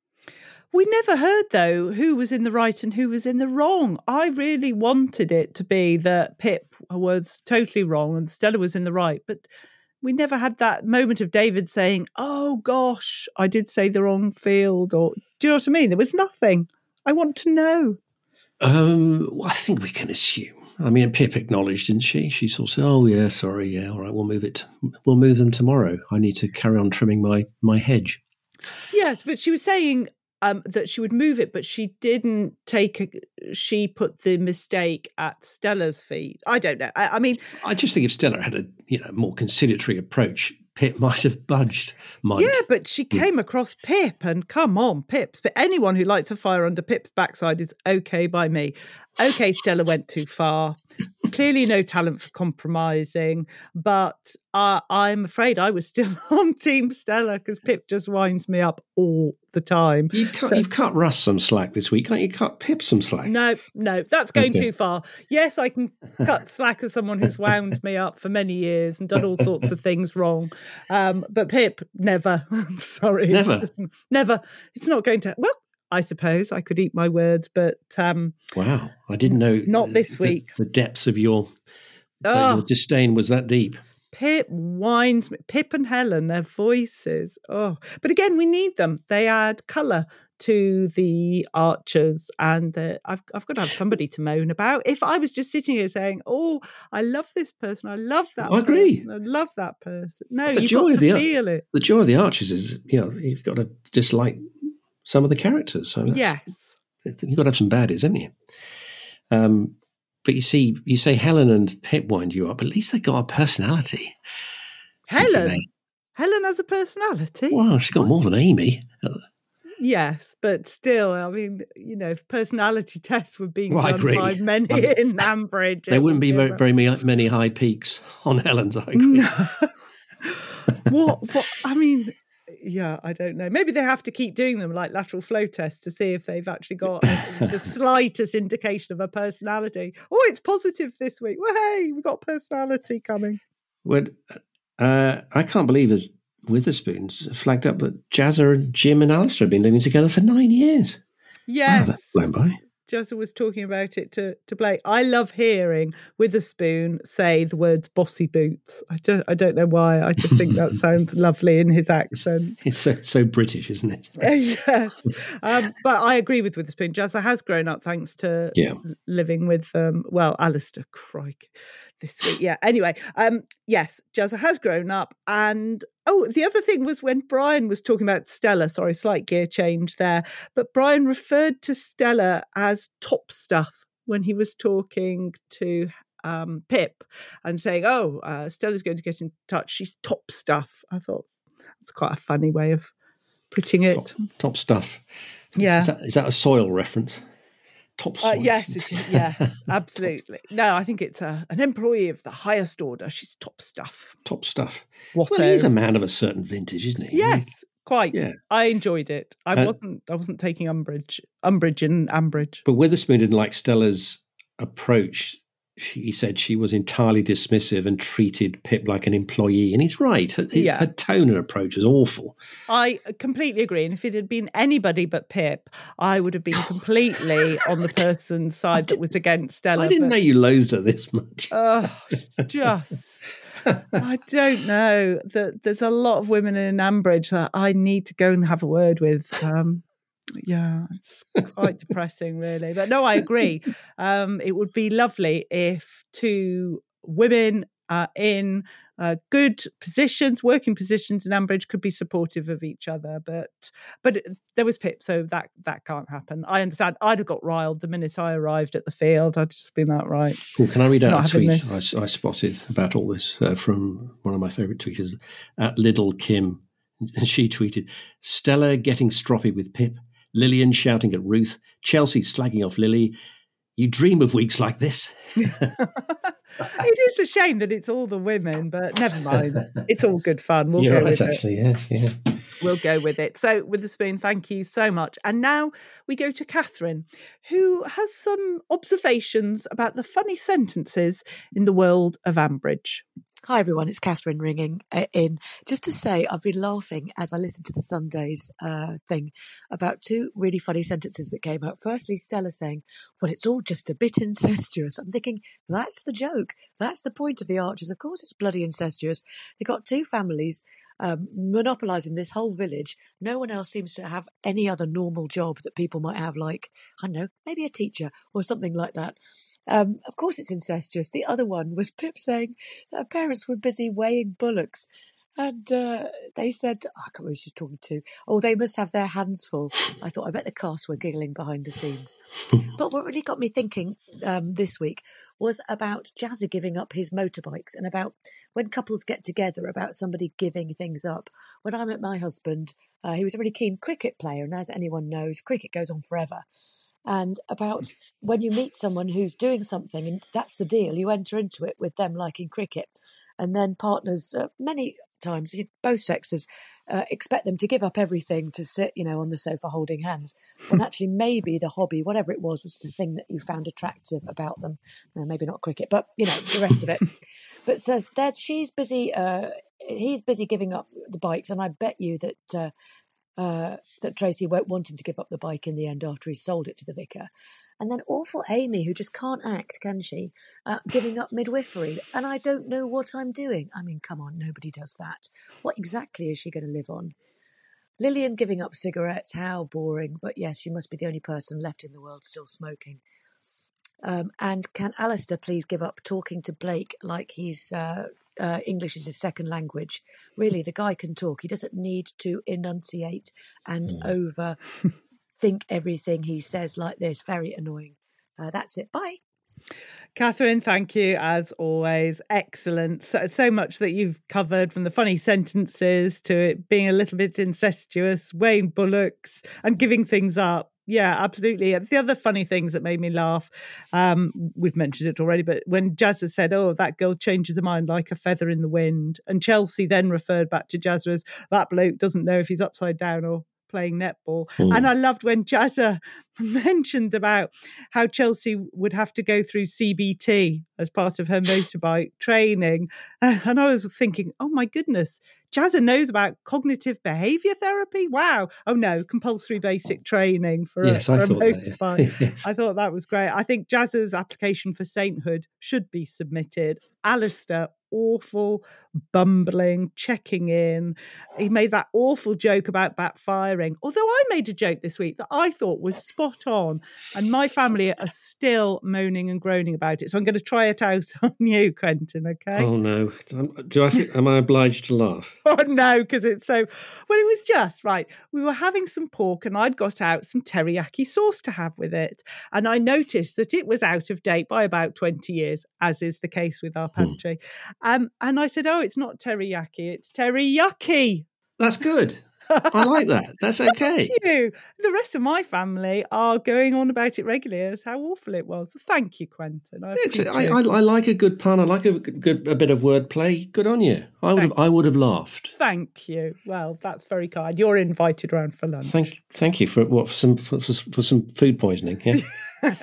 S2: We never heard, though, who was in the right and who was in the wrong. I really wanted it to be that Pip was totally wrong and Stella was in the right, but we never had that moment of David saying, oh, gosh, I did say the wrong field, or do you know what I mean? There was nothing. I want to know.
S1: Um, well, I think we can assume. I mean, Pip acknowledged, didn't she? She sort of said, oh, yeah, sorry, yeah, all right, we'll move it. We'll move them tomorrow. I need to carry on trimming my, my hedge.
S2: Yes, but she was saying um, that she would move it, but she didn't take a, she put the mistake at Stella's feet. I don't know. I, I mean...
S1: I just think if Stella had a you know more conciliatory approach, Pip might have budged. Might.
S2: Yeah, but she came across Pip, and come on, Pip's. But anyone who lights a fire under Pip's backside is okay by me. Okay, Stella went too far. Clearly no talent for compromising, but uh, I'm afraid I was still on Team Stella because Pip just winds me up all the time.
S1: You've cut,
S2: So-
S1: you've cut Russ some slack this week. Can't you cut Pip some slack?
S2: No, no, that's going
S1: Okay.
S2: too far. Yes, I can cut slack as someone who's wound me up for many years and done all sorts of things wrong. Um, but Pip, never. I'm sorry. It's
S1: Never?
S2: just- never. It's not going to. Well, I suppose I could eat my words, but um,
S1: Wow, I didn't know.
S2: Not this
S1: the-
S2: week.
S1: The depths of your,
S2: Oh.
S1: your disdain was that deep.
S2: Pip winds me. Pip and Helen, their voices. Oh, but again, we need them. They add colour to the Archers, and uh, I've I've got to have somebody to moan about. If I was just sitting here saying, "Oh, I love this person. I love that.
S1: I agree.
S2: person, I love that person." No,
S1: The
S2: you've
S1: joy
S2: got
S1: of
S2: to
S1: the
S2: feel it.
S1: the joy of the Archers is, you know, you've got to dislike some of the characters. So that's-
S2: Yes.
S1: you've got to have some baddies, haven't you? Um, but you see, you say Helen and Pip wind you up. At least they got a personality.
S2: Helen.
S1: they?
S2: Helen has a personality.
S1: Well, she's got more than Amy.
S2: Yes, but still, I mean, you know, if personality tests were being
S1: Well, I
S2: done
S1: agree.
S2: by many
S1: Um,
S2: in Ambridge,
S1: There
S2: it
S1: wouldn't
S2: would
S1: be very,
S2: a-
S1: very many, many high peaks on Helen's. I agree.
S2: No. what? What? I mean, yeah, I don't know. Maybe they have to keep doing them like lateral flow tests to see if they've actually got the slightest indication of a personality. Oh, it's positive this week. Well, hey, we've got personality coming.
S1: Well, uh, I can't believe as Witherspoon's flagged up that Jazza and Jim and Alistair have been living together for nine years.
S2: Yes.
S1: Wow, that's blown by.
S2: Jazza was talking about it to, to Blake. I love hearing Witherspoon say the words bossy boots. I don't, I don't know why. I just think that sounds lovely in his accent.
S1: It's so, so British, isn't it?
S2: Yes. Um, but I agree with Witherspoon. Jazza has grown up thanks to
S1: Yeah.
S2: living with, um, well, Alistair, crikey, this week. Yeah. Anyway, um, yes, Jazza has grown up. And, oh, the other thing was when Brian was talking about Stella, sorry, slight gear change there, but Brian referred to Stella as top stuff when he was talking to um, Pip and saying, oh, uh, Stella's going to get in touch. She's top stuff. I thought that's quite a funny way of putting it.
S1: Top, top stuff.
S2: Yeah.
S1: Is that, is that a soil reference? Top
S2: Uh,
S1: soil.
S2: yes, it is. Yeah, absolutely. No, I think it's a, an employee of the highest order. She's top stuff.
S1: Top stuff.
S2: What
S1: Well, he's a man of a certain vintage, isn't he?
S2: Yes, quite.
S1: Yeah.
S2: I enjoyed it. I
S1: Uh,
S2: wasn't. I wasn't taking umbrage. Umbrage in Ambridge.
S1: But Witherspoon didn't like Stella's approach. She, he said she was entirely dismissive and treated Pip like an employee. And he's right. Her,
S2: Yeah.
S1: her tone and approach is awful.
S2: I completely agree. And if it had been anybody but Pip, I would have been completely on the person's side that was against Stella.
S1: I didn't
S2: but-
S1: know you loathed her this much.
S2: Oh, just. I don't know. That there's a lot of women in Ambridge that I need to go and have a word with. Um, yeah, it's quite depressing, really. But no, I agree. Um, it would be lovely if two women uh, in uh, good positions, working positions in Ambridge, could be supportive of each other. But but it- there was Pip, so that that can't happen. I understand. I'd have got riled the minute I arrived at the field. I'd just been that right.
S1: Cool. Can I read out
S2: Not
S1: a
S2: having
S1: tweet
S2: this.
S1: I, I spotted about all this uh, from one of my favourite tweeters, at Little Kim. And she tweeted, Stella getting stroppy with Pip, Lillian shouting at Ruth, Chelsea slagging off Lily. You dream of weeks like this.
S2: It is a shame that it's all the women, but never mind. It's all good fun. We'll
S1: You're
S2: go
S1: right,
S2: with
S1: actually,
S2: it.
S1: yes, yeah.
S2: We'll go with it. So, Witherspoon, thank you so much. And now we go to Catherine, who has some observations about the funny sentences in the world of Ambridge.
S9: Hi everyone, it's Catherine ringing uh, in. Just to say, I've been laughing as I listened to the Sundays uh, thing about two really funny sentences that came out. Firstly, Stella saying, well, it's all just a bit incestuous. I'm thinking, that's the joke. That's the point of the Archers. Of course it's bloody incestuous. They've got two families um, monopolising this whole village. No one else seems to have any other normal job that people might have, like, I don't know, maybe a teacher or something like that. Um, of course it's incestuous. The other one was Pip saying that her parents were busy weighing bullocks. And uh, they said, oh, I can't remember who she was talking to. Oh, they must have their hands full. I thought, I bet the cast were giggling behind the scenes. But what really got me thinking um, this week was about Jazza giving up his motorbikes and about when couples get together, about somebody giving things up. When I met my husband, uh, he was a really keen cricket player. And as anyone knows, cricket goes on forever. And about when you meet someone who's doing something and that's the deal, you enter into it with them liking cricket. And then partners, uh, many times, both sexes, uh, expect them to give up everything to sit, you know, on the sofa holding hands. When actually maybe the hobby, whatever it was, was the thing that you found attractive about them. Uh, maybe not cricket, but, you know, the rest of it. But so that she's busy, uh, he's busy giving up the bikes. And I bet you that uh, uh, that Tracy won't want him to give up the bike in the end after he's sold it to the vicar. And then awful Amy, who just can't act, can she? Uh, giving up midwifery. And I don't know what I'm doing. I mean, come on, nobody does that. What exactly is she going to live on? Lillian giving up cigarettes, how boring. But yes, she must be the only person left in the world still smoking. Um, and can Alistair please give up talking to Blake like he's uh, uh, English is his second language? Really, the guy can talk. He doesn't need to enunciate and mm. over... think everything he says like this. Very annoying. Uh, that's it. Bye.
S2: Catherine, thank you as always. Excellent. So, so much that you've covered, from the funny sentences to it being a little bit incestuous, Wayne Bullocks and giving things up. Yeah, absolutely. The other funny things that made me laugh, um, we've mentioned it already, but when Jazza said, oh, that girl changes her mind like a feather in the wind, and Chelsea then referred back to Jazza as, that bloke doesn't know if he's upside down or playing netball. Mm. And I loved when Jazza mentioned about how Chelsea would have to go through C B T as part of her motorbike training. And I was thinking, oh my goodness, Jazza knows about cognitive behaviour therapy? Wow. Oh no, compulsory basic training for
S1: yes,
S2: a, for
S1: I
S2: a
S1: thought
S2: motorbike.
S1: That, yeah. yes.
S2: I thought that was great. I think Jazza's application for sainthood should be submitted. Alistair, awful, bumbling, checking in. He made that awful joke about backfiring. Although I made a joke this week that I thought was spot on, and my family are still moaning and groaning about it. So I'm going to try it out on you, Quentin, okay?
S1: Oh, no. Do I think, am I obliged to laugh?
S2: Oh, no, because it's so... Well, it was just, right, we were having some pork and I'd got out some teriyaki sauce to have with it. And I noticed that it was out of date by about twenty years, as is the case with our pantry. Hmm. Um, and I said, oh, it's not teriyaki, it's teriyaki.
S1: That's good. I like that. That's okay.
S2: Thank you. The rest of my family are going on about it regularly as how awful it was. Thank you, Quentin. I,
S1: it's, I, I, I like a good pun. I like a good a bit of wordplay. Good on you. I would have, I would have laughed.
S2: Thank you. Well, that's very kind. You're invited round for lunch.
S1: Thank thank you for what for some for, for some food poisoning. Yeah.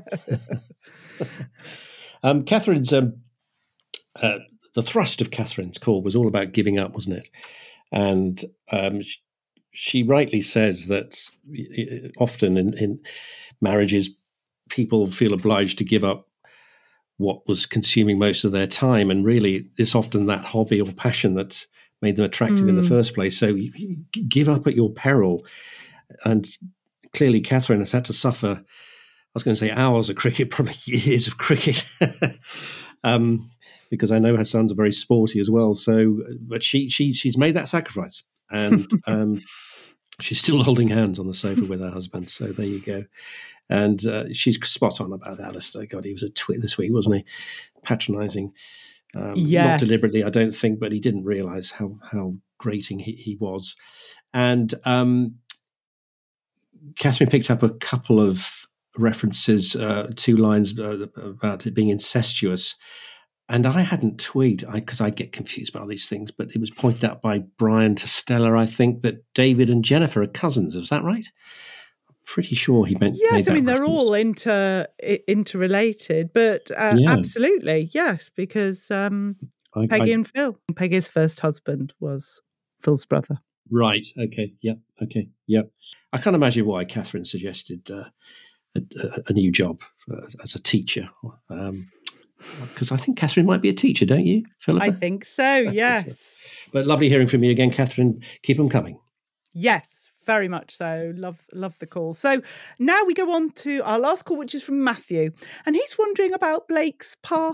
S1: um, Catherine's um, uh, the thrust of Catherine's call was all about giving up, wasn't it? And um, she, she rightly says that often in, in marriages, people feel obliged to give up what was consuming most of their time. And really, it's often that hobby or passion that made them attractive mm. in the first place. So you, you give up at your peril. And clearly, Catherine has had to suffer, I was going to say hours of cricket, probably years of cricket. um because I know her sons are very sporty as well. So, but she she she's made that sacrifice, and um, she's still holding hands on the sofa with her husband. So there you go. And uh, she's spot on about Alistair. God, he was a twit this week, wasn't he? Patronising, um, yes. Not deliberately, I don't think, but he didn't realise how how grating he, he was. And um, Catherine picked up a couple of references, uh, two lines uh, about it being incestuous. And I hadn't tweeted, because I, I get confused by all these things, but it was pointed out by Brian to Stella, I think, that David and Jennifer are cousins. Is that right? I'm pretty sure he meant.
S2: Yes, I mean, reference. They're all inter interrelated, but uh, yeah. Absolutely, yes, because um, I, Peggy I, and Phil. Peggy's first husband was Phil's brother.
S1: Right, okay, yeah, okay, yeah. I can't imagine why Catherine suggested uh, a, a, a new job as, as a teacher. Um Because I think Catherine might be a teacher, don't you, Philippa?
S2: I think so, yes.
S1: But lovely hearing from you again, Catherine. Keep them coming.
S2: Yes, very much so. Love love the call. So now we go on to our last call, which is from Matthew. And he's wondering about Blake's past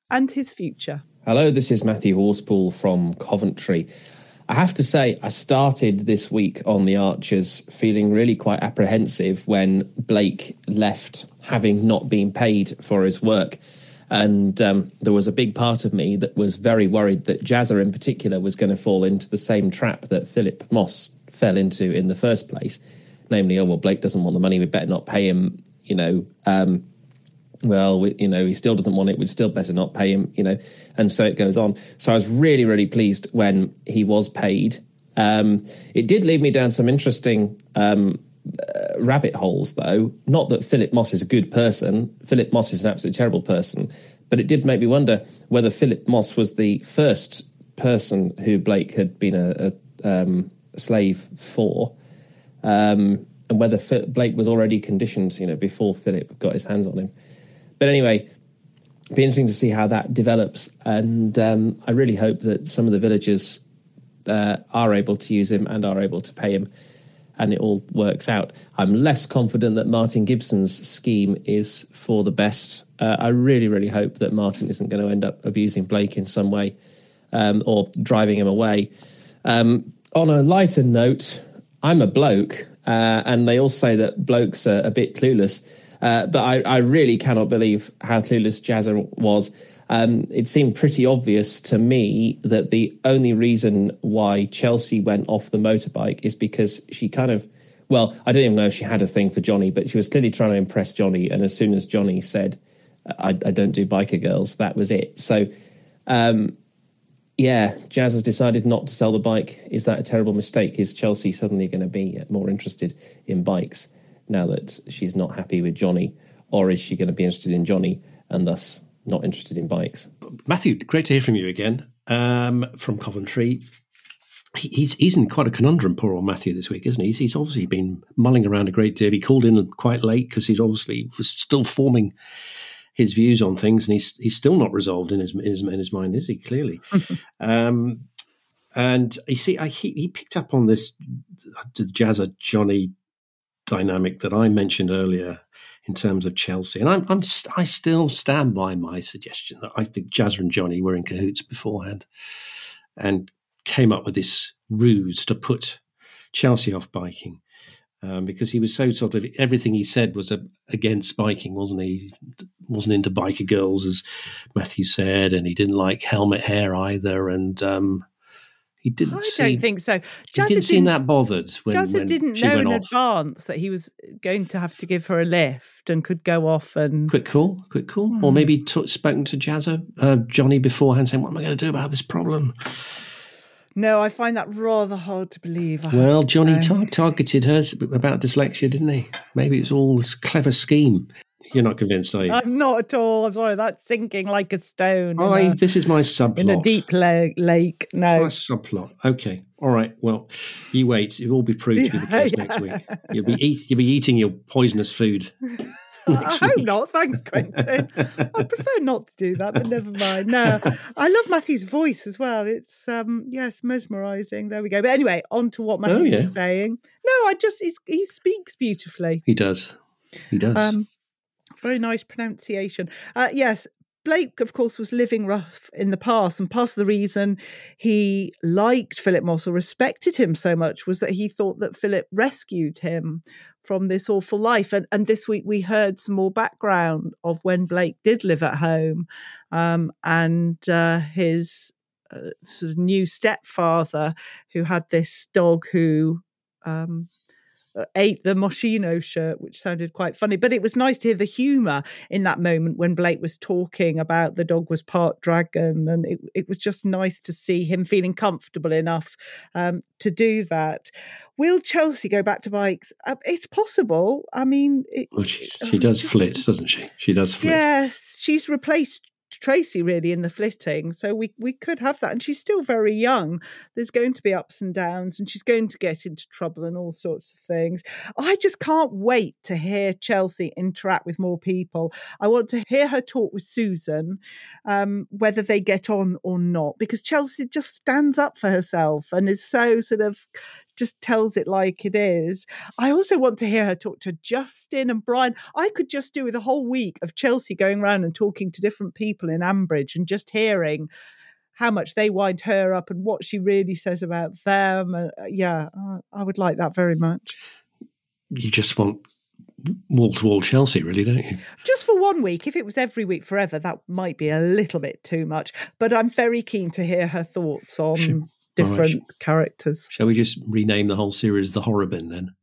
S2: and his future.
S10: Hello, this is Matthew Horspool from Coventry. I have to say, I started this week on the Archers feeling really quite apprehensive when Blake left, having not been paid for his work. And um, there was a big part of me that was very worried that Jazza in particular was going to fall into the same trap that Philip Moss fell into in the first place. Namely, oh, well, Blake doesn't want the money, we better not pay him, you know, um, well, we, you know, he still doesn't want it, we'd still better not pay him, you know, and so it goes on. So I was really, really pleased when he was paid. Um, it did lead me down some interesting um, uh, rabbit holes, though. Not that Philip Moss is a good person. Philip Moss is an absolutely terrible person. But it did make me wonder whether Philip Moss was the first person who Blake had been a, a, um, a slave for. Um, and whether Blake was already conditioned, you know, before Philip got his hands on him. But anyway, it'll be interesting to see how that develops. And um, I really hope that some of the villagers uh, are able to use him and are able to pay him, and it all works out. I'm less confident that Martin Gibson's scheme is for the best. Uh, I really, really hope that Martin isn't going to end up abusing Blake in some way um, or driving him away. Um, on a lighter note, I'm a bloke, uh, and they all say that blokes are a bit clueless. Uh, but I, I really cannot believe how clueless Jazza was. Um, it seemed pretty obvious to me that the only reason why Chelsea went off the motorbike is because she kind of, well, I don't even know if she had a thing for Johnny, but she was clearly trying to impress Johnny. And as soon as Johnny said, I, I don't do biker girls, that was it. So, um, yeah, Jazz has decided not to sell the bike. Is that a terrible mistake? Is Chelsea suddenly going to be more interested in bikes now that she's not happy with Johnny? Or is she going to be interested in Johnny and thus not interested in bikes?
S1: Matthew, great to hear from you again um, from Coventry. He, he's he's in quite a conundrum, poor old Matthew, this week, isn't he? He's, he's obviously been mulling around a great deal. He called in quite late because he's obviously was still forming his views on things, and he's he's still not resolved in his in his, in his mind, is he? Clearly. um, and you see, I, he, he picked up on this the Jazza Johnny dynamic that I mentioned earlier in terms of Chelsea, and I'm, I'm I still stand by my suggestion that I think Jazza and Johnny were in cahoots beforehand, and came up with this ruse to put Chelsea off biking. Um, because he was so sort of, everything he said was a, against biking, wasn't he? He wasn't into biker girls, as Matthew said, and he didn't like helmet hair either. And um, he didn't
S2: I
S1: seem,
S2: don't think so.
S1: He Jazza didn't seem that bothered when,
S2: Jazza
S1: when
S2: didn't
S1: she
S2: know
S1: went
S2: in
S1: off.
S2: advance that he was going to have to give her a lift and could go off and...
S1: Quick call, quick call. Mm. Or maybe t- spoken to Jazza, uh, Johnny beforehand, saying, what am I going to do about this problem?
S2: No, I find that rather hard to believe. I
S1: Well, Johnny tar- targeted her about dyslexia, didn't he? Maybe it was all this clever scheme. You're not convinced, are you?
S2: I'm not at all. I'm sorry, that's sinking like a stone.
S1: Oh,
S2: in
S1: I,
S2: a,
S1: this is my subplot.
S2: in a deep la- lake. No.
S1: It's my subplot. Okay. All right. Well, you wait. It will be proved to be the case
S2: Yeah,
S1: next
S2: yeah.
S1: week. You'll be eat, you'll be eating your poisonous food.
S2: I hope not. Thanks, Quentin. I prefer not to do that, but never mind. No, I love Matthew's voice as well. It's, um, yes, mesmerising. There we go. But anyway, on to what Matthew
S1: Oh, yeah.
S2: was saying. No, I just, he's, he speaks beautifully.
S1: He does. He does.
S2: Um, very nice pronunciation. Uh, yes, Blake, of course, was living rough in the past, and part of the reason he liked Philip Moss or respected him so much was that he thought that Philip rescued him from this awful life. And, and this week we heard some more background of when Blake did live at home, um, and uh, his uh, sort of new stepfather, who had this dog who um, ate the Moschino shirt, which sounded quite funny. But it was nice to hear the humour in that moment when Blake was talking about the dog was part dragon. And it, it was just nice to see him feeling comfortable enough um, to do that. Will Chelsea go back to bikes? Uh, it's possible. I mean... It,
S1: well, she, she does just, flit, doesn't she? She does flit.
S2: Yes, she's replaced Tracy really in the flitting, so we we could have that. And she's still very young. There's going to be ups and downs, and she's going to get into trouble and all sorts of things. I just can't wait to hear Chelsea interact with more people. I want to hear her talk with Susan, um, whether they get on or not, because Chelsea just stands up for herself and is so sort of just tells it like it is. I also want to hear her talk to Justin and Brian. I could just do with a whole week of Chelsea going around and talking to different people in Ambridge and just hearing how much they wind her up and what she really says about them. Uh, yeah, uh, I would like that very much.
S1: You just want wall-to-wall Chelsea, really, don't you?
S2: Just for one week. If it was every week forever, that might be a little bit too much. But I'm very keen to hear her thoughts on sure. different right. characters.
S1: Shall we just rename the whole series The Horror Bin then?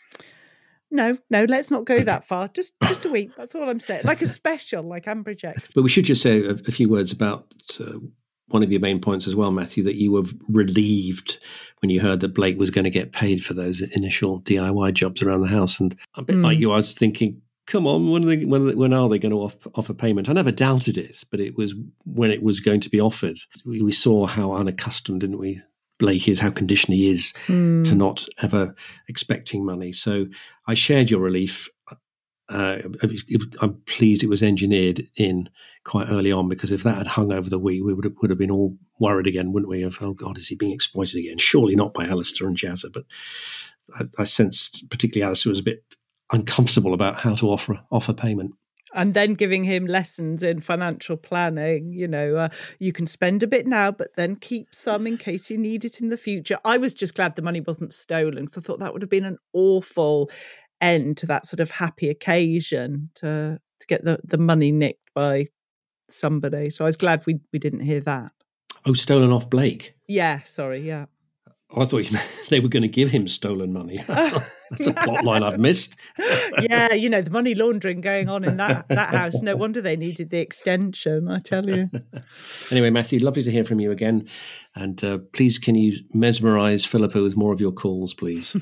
S2: No, no, let's not go that far. Just just a week. That's all I'm saying. Like a special, like Ambridge Extra.
S1: But we should just say a, a few words about uh, one of your main points as well, Matthew, that you were relieved when you heard that Blake was going to get paid for those initial D I Y jobs around the house. And a bit mm. like you, I was thinking, come on, when are they, when, are they, when are they going to off, offer payment? I never doubted it, but it was when it was going to be offered. We, we saw how unaccustomed, didn't we, Blake is, how conditioned he is mm. to not ever expecting money. So I shared your relief. Uh, I'm pleased it was engineered in quite early on, because if that had hung over the week, we would have, would have been all worried again, wouldn't we? Of, oh God, is he being exploited again? Surely not by Alistair and Jazza, but I, I sensed particularly Alistair was a bit uncomfortable about how to offer offer payment.
S2: And then giving him lessons in financial planning, you know, uh, you can spend a bit now, but then keep some in case you need it in the future. I was just glad the money wasn't stolen, because I thought that would have been an awful end to that sort of happy occasion to to get the, the money nicked by somebody. So I was glad we we didn't hear that.
S1: Oh, stolen off Blake?
S2: Yeah, sorry, yeah.
S1: Oh, I thought you meant they were going to give him stolen money. That's a plot line I've missed.
S2: Yeah, you know, the money laundering going on in that, that house. No wonder they needed the extension, I tell you.
S1: Anyway, Matthew, lovely to hear from you again. And uh, please, can you mesmerise Philippa with more of your calls, please?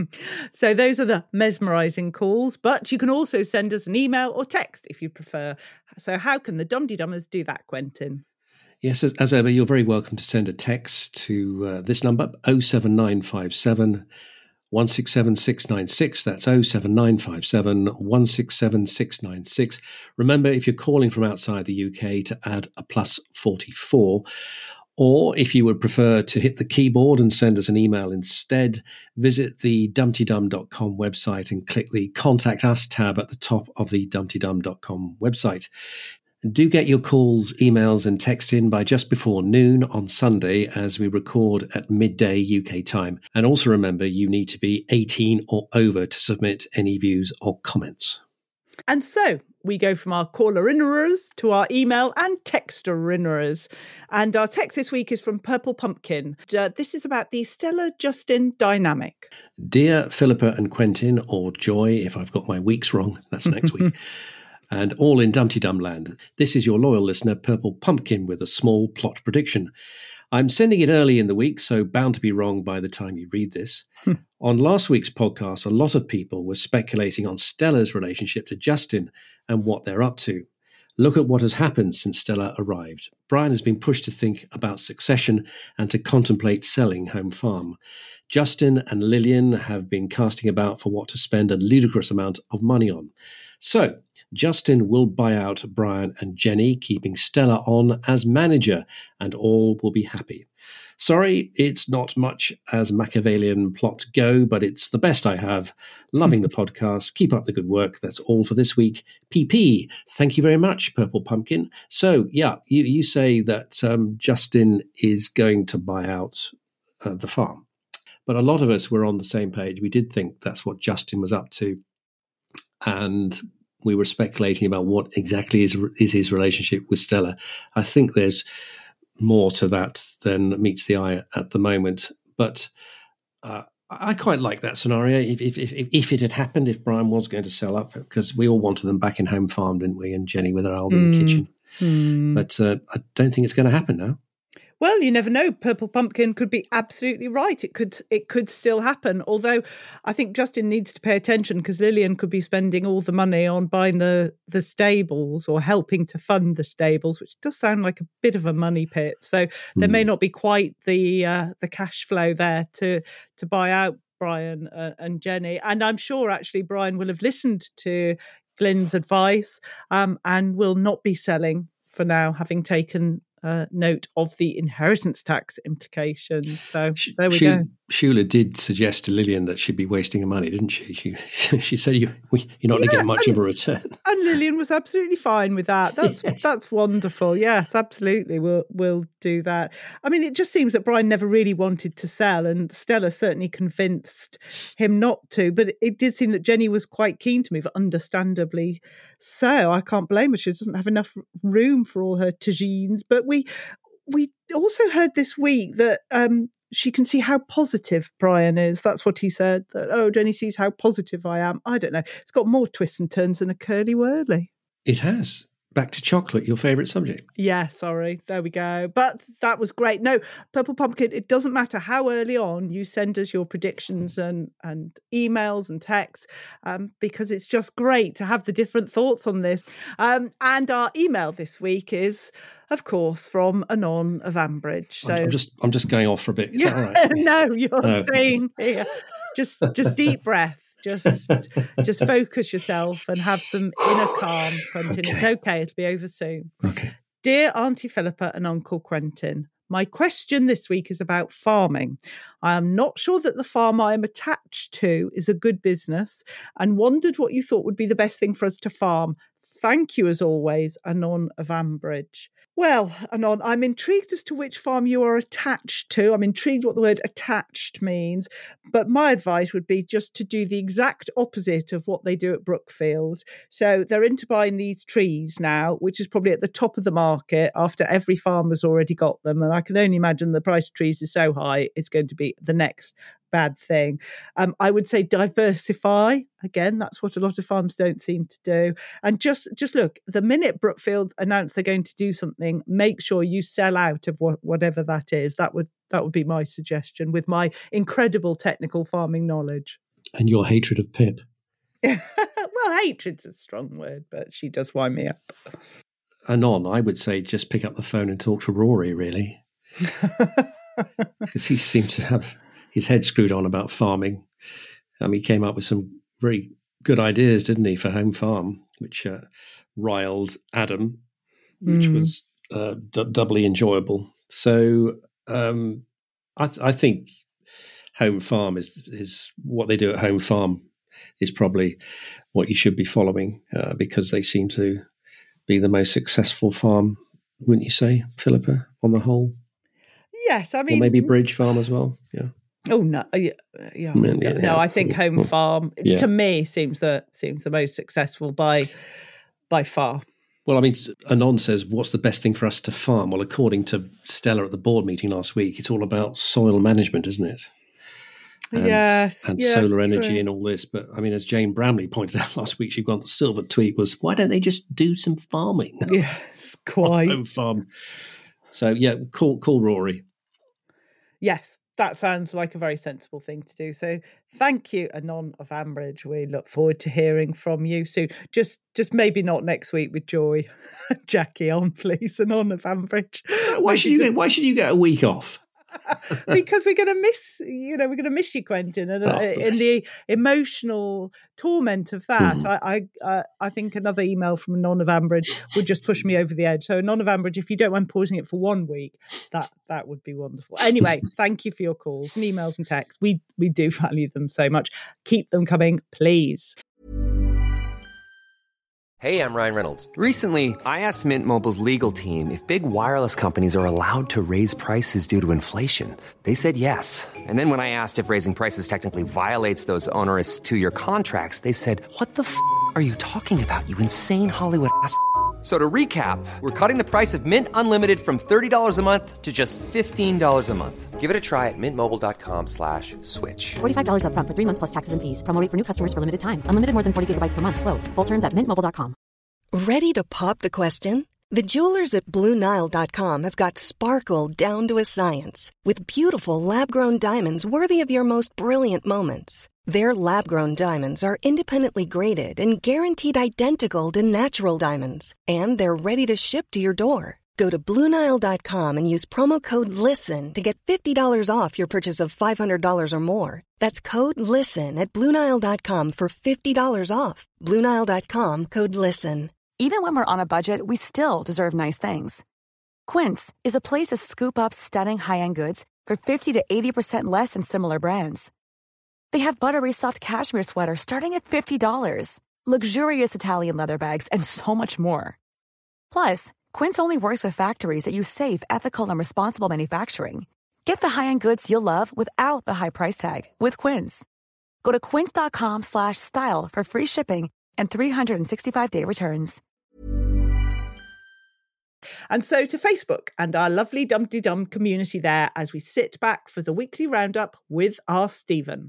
S2: So those are the mesmerising calls, but you can also send us an email or text if you prefer. So how can the Dum-de-Dummers do that, Quentin?
S1: Yes, as, as ever, you're very welcome to send a text to uh, this number, oh seven nine five seven, one six seven, six nine six. That's oh seven nine five seven, one six seven, six nine six. Remember, if you're calling from outside the U K, to add a plus forty-four. Or if you would prefer to hit the keyboard and send us an email instead, visit the dumpty dum dot com website and click the Contact Us tab at the top of the dumpty dum dot com website. Do get your calls, emails and text in by just before noon on Sunday, as we record at midday U K time. And also remember, you need to be eighteen or over to submit any views or comments.
S2: And so we go from our caller-innerers to our email and texter-innerers. And our text this week is from Purple Pumpkin. Uh, this is about the Stella Justin dynamic.
S1: Dear Philippa and Quentin, or Joy, if I've got my weeks wrong, that's next week. And all in Dumpty Dum land. This is your loyal listener, Purple Pumpkin, with a small plot prediction. I'm sending it early in the week, so bound to be wrong by the time you read this. On last week's podcast, a lot of people were speculating on Stella's relationship to Justin and what they're up to. Look at what has happened since Stella arrived. Brian has been pushed to think about succession and to contemplate selling Home Farm. Justin and Lillian have been casting about for what to spend a ludicrous amount of money on. So, Justin will buy out Brian and Jenny, keeping Stella on as manager, and all will be happy. Sorry, it's not much as Machiavellian plots go, but it's the best I have. Loving the podcast. Keep up the good work. That's all for this week. P P. Thank you very much, Purple Pumpkin. So, yeah, you, you say that um, Justin is going to buy out uh, the farm. But a lot of us were on the same page. We did think that's what Justin was up to. And we were speculating about what exactly is, is his relationship with Stella. I think there's more to that than meets the eye at the moment. But uh, I quite like that scenario. If, if, if, if it had happened, if Brian was going to sell up, because we all wanted them back in Home Farm, didn't we? And Jenny with her Albion mm. kitchen. Mm. But uh, I don't think it's going to happen now.
S2: Well, you never know. Purple Pumpkin could be absolutely right. It could it could still happen. Although I think Justin needs to pay attention, because Lillian could be spending all the money on buying the, the stables or helping to fund the stables, which does sound like a bit of a money pit. So there mm. may not be quite the uh, the cash flow there to to buy out Brian uh, and Jenny. And I'm sure actually Brian will have listened to Glyn's advice um, and will not be selling for now, having taken Uh, note of the inheritance tax implications. So there we
S1: should,
S2: go.
S1: Shula did suggest to Lillian that she'd be wasting her money, didn't she? She she said you, you're not going to
S2: Yeah,
S1: get much
S2: and-
S1: of a return.
S2: And Lillian was absolutely fine with that. That's
S1: Yes.
S2: that's wonderful. Yes, absolutely. We'll we'll do that. I mean, it just seems that Brian never really wanted to sell, and Stella certainly convinced him not to. But it did seem that Jenny was quite keen to move, understandably so. I can't blame her. She doesn't have enough room for all her tagines. But we we also heard this week that um, she can see how positive Brian is. That's what he said. That, oh, Jenny sees how positive I am. I don't know. It's got more twists and turns than a curly whirly.
S1: It has. Back to chocolate, your favourite subject.
S2: Yeah, sorry. There we go. But that was great. No, Purple Pumpkin, it doesn't matter how early on you send us your predictions and, and emails and texts, um, because it's just great to have the different thoughts on this. Um, and our email this week is, of course, from Anon of Ambridge. So
S1: I'm, I'm just I'm just going off for a bit. Is
S2: yeah,
S1: that all right?
S2: no, you're
S1: No.
S2: staying here. Just just deep breath. Just just focus yourself and have some inner calm, Quentin.
S1: Okay.
S2: It's okay. It'll be over soon.
S1: Okay.
S2: Dear Auntie Philippa and Uncle Quentin, my question this week is about farming. I am not sure that the farm I am attached to is a good business and wondered what you thought would be the best thing for us to farm. Thank you, as always, Anon of Ambridge. Well, Anon, I'm intrigued as to which farm you are attached to. I'm intrigued what the word attached means. But my advice would be just to do the exact opposite of what they do at Brookfield. So they're into buying these trees now, which is probably at the top of the market after every farmer's already got them. And I can only imagine the price of trees is so high, it's going to be the next bad thing. Um, I would say diversify. Again, that's what a lot of farms don't seem to do. And just just look, the minute Brookfield announce they're going to do something, make sure you sell out of what, whatever that is. That would that would be my suggestion with my incredible technical farming knowledge.
S1: And your hatred of Pip.
S2: Well, hatred's a strong word, but she does wind me up.
S1: Anon, I would say just pick up the phone and talk to Rory, really. Because he seemed to have his head screwed on about farming. Um, he came up with some very good ideas, didn't he, for Home Farm, which uh, riled Adam, which
S2: Mm.
S1: was uh, d- doubly enjoyable. So um, I, th- I think Home Farm is is what they do at Home Farm is probably what you should be following uh, because they seem to be the most successful farm, wouldn't you say, Philippa, on the whole?
S2: Yes, I mean,
S1: Or maybe Bridge Farm as well. Yeah.
S2: Oh no, yeah, yeah.
S1: Yeah, yeah,
S2: no.
S1: yeah.
S2: I think Home Farm
S1: Yeah.
S2: to me seems the seems the most successful by by far.
S1: Well, I mean, Anon says, what's the best thing for us to farm? Well, according to Stella at the board meeting last week, it's all about soil management, isn't it? And,
S2: Yes,
S1: and
S2: yes,
S1: solar energy
S2: true.
S1: and all this. But I mean, as Jane Bramley pointed out last week, she got the silver tweet was, why don't they just do some farming?
S2: Yes, quite.
S1: Home Farm. So, yeah, call, call Rory.
S2: Yes, that sounds like a very sensible thing to do. So thank you, Anon of Ambridge. We look forward to hearing from you soon. Just just maybe not next week with Joy. Jackie on, please, Anon of Ambridge.
S1: Why should you get, why should you get a week off?
S2: Because we're going to miss, you know, we're going to miss you, Quentin, and
S1: Oh,
S2: uh, in
S1: bless.
S2: the emotional torment of that,
S1: Mhm.
S2: I, I, uh, I think another email from a non of Ambridge would just push me over the edge. So, non of Ambridge, if you don't mind pausing it for one week, that that would be wonderful. Anyway, thank you for your calls and emails and texts. We we do value them so much. Keep them coming, please.
S11: Hey, I'm Ryan Reynolds. Recently, I asked Mint Mobile's legal team if big wireless companies are allowed to raise prices due to inflation. They said yes. And then when I asked if raising prices technically violates those onerous two-year contracts, they said, what the f*** are you talking about, you insane Hollywood ass f- So to recap, we're cutting the price of Mint Unlimited from thirty dollars a month to just fifteen dollars a month. Give it a try at mintmobile.com slash switch.
S12: forty-five dollars up front for three months plus taxes and fees. Promo rate for new customers for limited time. Unlimited more than forty gigabytes per month. Slows full terms at mint mobile dot com.
S13: Ready to pop the question? The jewelers at Blue Nile dot com have got sparkle down to a science with beautiful lab-grown diamonds worthy of your most brilliant moments. Their lab-grown diamonds are independently graded and guaranteed identical to natural diamonds, and they're ready to ship to your door. Go to Blue Nile dot com and use promo code LISTEN to get fifty dollars off your purchase of five hundred dollars or more. That's code LISTEN at Blue Nile dot com for fifty dollars off. Blue Nile dot com, code LISTEN.
S14: Even when we're on a budget, we still deserve nice things. Quince is a place to scoop up stunning high-end goods for fifty to eighty percent less than similar brands. They have buttery soft cashmere sweaters starting at fifty dollars, luxurious Italian leather bags, and so much more. Plus, Quince only works with factories that use safe, ethical, and responsible manufacturing. Get the high-end goods you'll love without the high price tag with Quince. Go to quince.com slash style for free shipping and three hundred sixty-five day returns.
S2: And so to Facebook and our lovely Dumpty Dum community there as we sit back for the weekly roundup with our Stephen.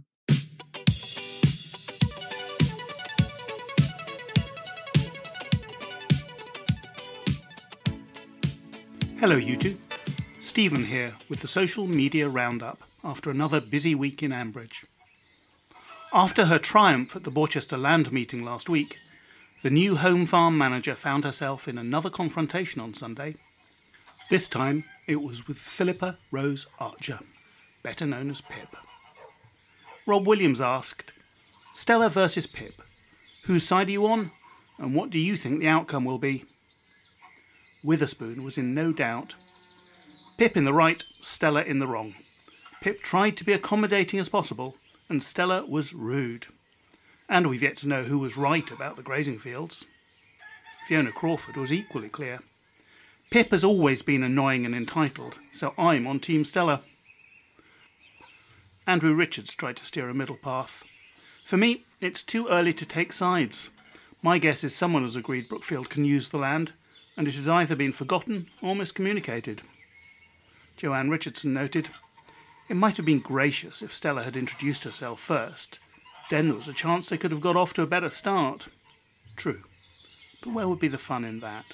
S15: Hello you two, Stephen here with the social media roundup after another busy week in Ambridge. After her triumph at the Borchester Land meeting last week, the new home farm manager found herself in another confrontation on Sunday. This time it was with Philippa Rose Archer, better known as Pip. Rob Williams asked, Stella versus Pip, whose side are you on and what do you think the outcome will be? Witherspoon was in no doubt. Pip in the right, Stella in the wrong. Pip tried to be accommodating as possible and Stella was rude. And we've yet to know who was right about the grazing fields. Fiona Crawford was equally clear. Pip has always been annoying and entitled, so I'm on Team Stella. Andrew Richards tried to steer a middle path. For me, it's too early to take sides. My guess is someone has agreed Brookfield can use the land, and it has either been forgotten or miscommunicated. Joanne Richardson noted, it might have been gracious if Stella had introduced herself first. Then there was a chance they could have got off to a better start. True, but where would be the fun in that?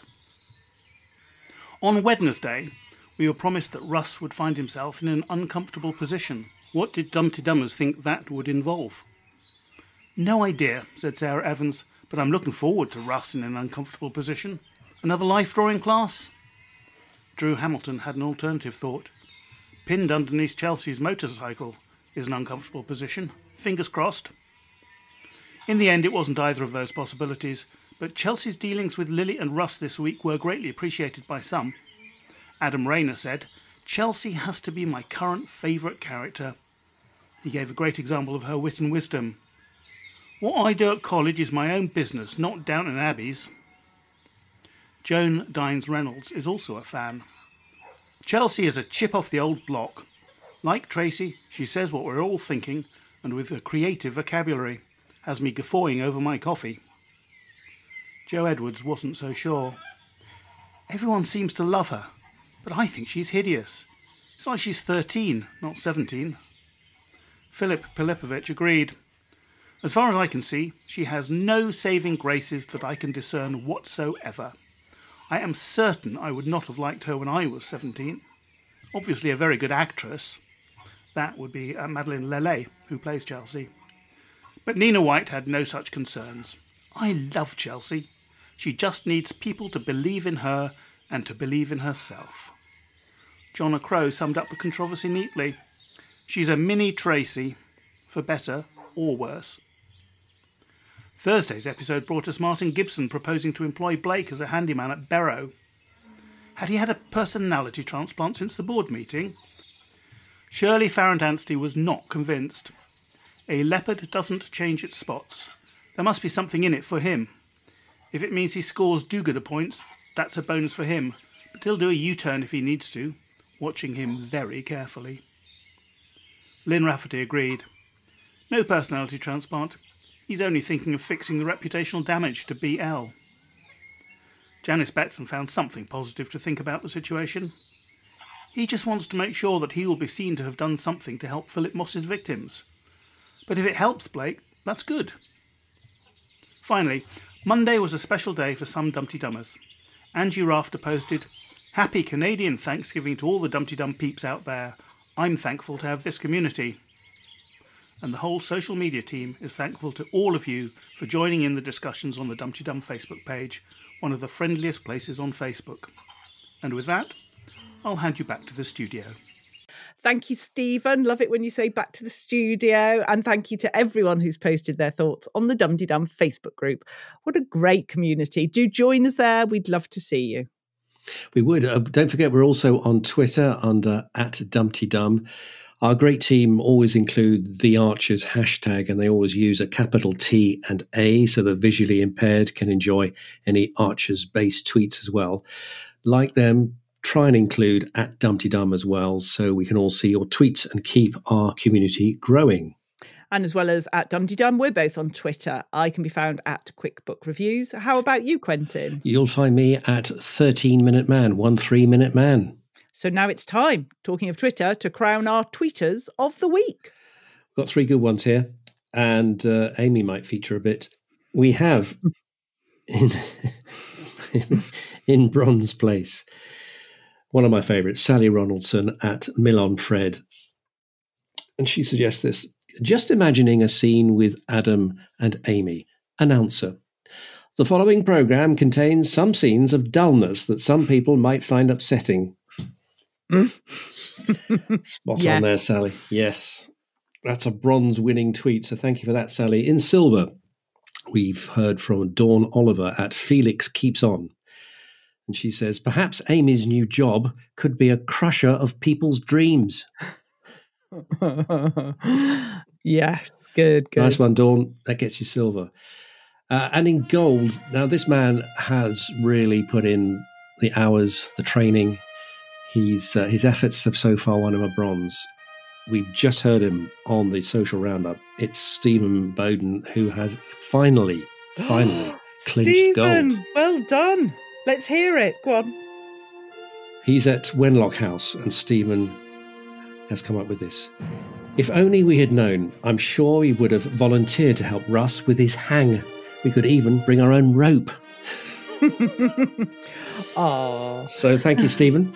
S15: On Wednesday, we were promised that Russ would find himself in an uncomfortable position. What did Dumpty Dummers think that would involve? No idea, said Sarah Evans, but I'm looking forward to Russ in an uncomfortable position. Another life drawing class? Drew Hamilton had an alternative thought. Pinned underneath Chelsea's motorcycle is an uncomfortable position. Fingers crossed. In the end, it wasn't either of those possibilities, but Chelsea's dealings with Lily and Russ this week were greatly appreciated by some. Adam Rayner said, Chelsea has to be my current favourite character. He gave a great example of her wit and wisdom. What I do at college is my own business, not Downton Abbey's. Joan Dines Reynolds is also a fan. Chelsea is a chip off the old block. Like Tracy, she says what we're all thinking, and with a creative vocabulary, has me guffawing over my coffee. Joe Edwards wasn't so sure. Everyone seems to love her, but I think she's hideous. It's like she's thirteen, not seventeen. Philip Pilipovich agreed. As far as I can see, she has no saving graces that I can discern whatsoever. I am certain I would not have liked her when I was seventeen. Obviously a very good actress. That would be uh, Madeleine Lele, who plays Chelsea. But Nina White had no such concerns. I love Chelsea. She just needs people to believe in her and to believe in herself. John Crow summed up the controversy neatly. She's a mini Tracy, for better or worse. Thursday's episode brought us Martin Gibson proposing to employ Blake as a handyman at Barrow. Had he had a personality transplant since the board meeting? Shirley Farrant-Anstey was not convinced. A leopard doesn't change its spots. There must be something in it for him. If it means he scores do-gooder points, that's a bonus for him, but he'll do a U-turn if he needs to, watching him very carefully. Lynn Rafferty agreed. No personality transplant. He's only thinking of fixing the reputational damage to B L. Janice Betson found something positive to think about the situation. He just wants to make sure that he will be seen to have done something to help Philip Moss's victims. But if it helps Blake, that's good. Finally, Monday was a special day for some Dumpty Dummers. Angie Rafter posted, Happy Canadian Thanksgiving to all the Dumpty Dum peeps out there. I'm thankful to have this community. And the whole social media team is thankful to all of you for joining in the discussions on the Dumpty Dum Facebook page, one of the friendliest places on Facebook. And with that, I'll hand you back to the studio.
S2: Thank you, Stephen. Love it when you say back to the studio. And thank you to everyone who's posted their thoughts on the Dumpty Dum Facebook group. What a great community. Do join us there. We'd love to see you.
S1: We would. Uh, don't forget, we're also on Twitter under at DumptyDum. Our great team always include the Archers hashtag, and they always use a capital T and A, so the visually impaired can enjoy any Archers-based tweets as well. Like them, try and include at DumptyDum as well, so we can all see your tweets and keep our community growing.
S2: And as well as at DumptyDum, we're both on Twitter. I can be found at Quick Book Reviews. How about you, Quentin?
S1: You'll find me at thirteen Minute Man, one three Minute Man.
S2: So now it's time, talking of Twitter, to crown our tweeters of the week.
S1: We've got three good ones here, and uh, Amy might feature a bit. We have in, in bronze place, one of my favourites, Sally Ronaldson at Milon Fred. And she suggests this. Just imagining a scene with Adam and Amy. Announcer. The following programme contains some scenes of dullness that some people might find upsetting. Spot
S2: Yeah.
S1: on there, Sally. Yes. That's a bronze winning tweet, so thank you for that, Sally. In silver, we've heard from Dawn Oliver at Felix Keeps On. And she says, perhaps Amy's new job could be a crusher of people's dreams.
S2: Yes, good, good.
S1: Nice one, Dawn. That gets you silver. Uh, and in gold, now this man has really put in the hours, the training. He's uh, his efforts have so far won him a bronze. We've just heard him on the social roundup. It's Stephen Bowden who has finally, finally clinched
S2: Stephen,
S1: gold.
S2: well done. Let's hear it. Go on.
S1: He's at Wenlock House, and Stephen has come up with this. If only we had known, I'm sure he would have volunteered to help Russ with his hang. We could even bring our own rope.
S2: Aww.
S1: So thank you, Stephen.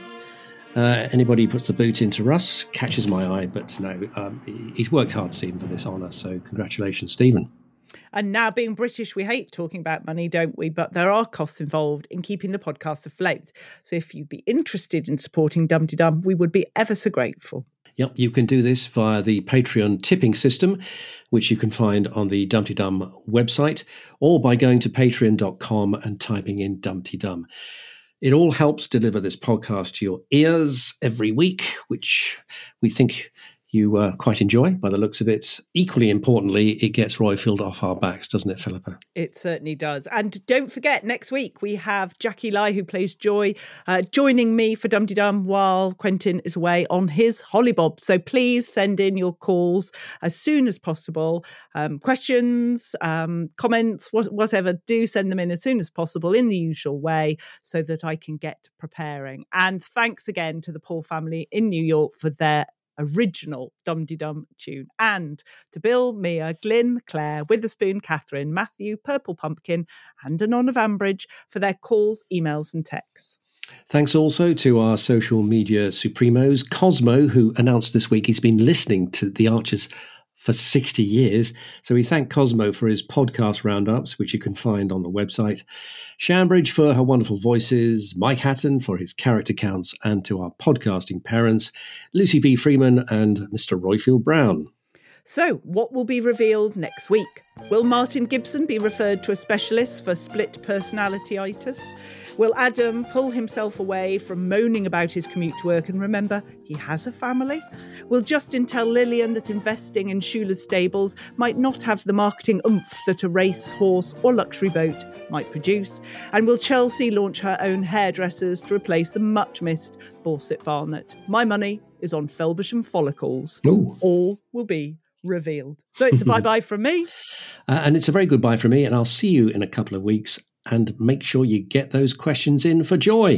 S1: Uh, anybody who puts the boot into Russ catches my eye, but no, um, he- he's worked hard, Stephen, for this honour. So congratulations, Stephen.
S2: And now, being British, we hate talking about money, don't we? But there are costs involved in keeping the podcast afloat. So if you'd be interested in supporting DumptyDum, we would be ever so grateful.
S1: Yep, you can do this via the Patreon tipping system, which you can find on the DumptyDum website, or by going to patreon dot com and typing in DumptyDum. It all helps deliver this podcast to your ears every week, which we think you uh, quite enjoy by the looks of it. Equally importantly, it gets Royfield off our backs, doesn't it, Philippa?
S2: It certainly does. And don't forget, next week we have Jackie Lai, who plays Joy, uh, joining me for DumptyDum while Quentin is away on his hollybob. So please send in your calls as soon as possible. Um, questions, um, comments, wh- whatever, do send them in as soon as possible in the usual way so that I can get preparing. And thanks again to the Paul family in New York for their original DumptyDum tune, and to Bill, Mia, Glyn, Claire, Witherspoon, Catherine, Matthew, Purple Pumpkin, and Anon of Ambridge for their calls, emails, and texts.
S1: Thanks also to our social media supremos, Cosmo, who announced this week he's been listening to The Archers for sixty years. So we thank Cosmo for his podcast roundups, which you can find on the website. Shambridge for her wonderful voices, Mike Hatton for his character counts, and to our podcasting parents, Lucy V. Freeman and Mister Royfield Brown.
S2: So, what will be revealed next week? Will Martin Gibson be referred to a specialist for split personality-itis? Will Adam pull himself away from moaning about his commute to work and remember he has a family? Will Justin tell Lillian that investing in Shula's stables might not have the marketing oomph that a race, horse or luxury boat might produce? And will Chelsea launch her own hairdressers to replace the much-missed Borset Barnett? My money is on Felbersham follicles.
S1: Ooh.
S2: All will be revealed. So it's a bye-bye from me.
S1: Uh, and it's a very good bye from me, and I'll see you in a couple of weeks. And make sure you get those questions in for Joy.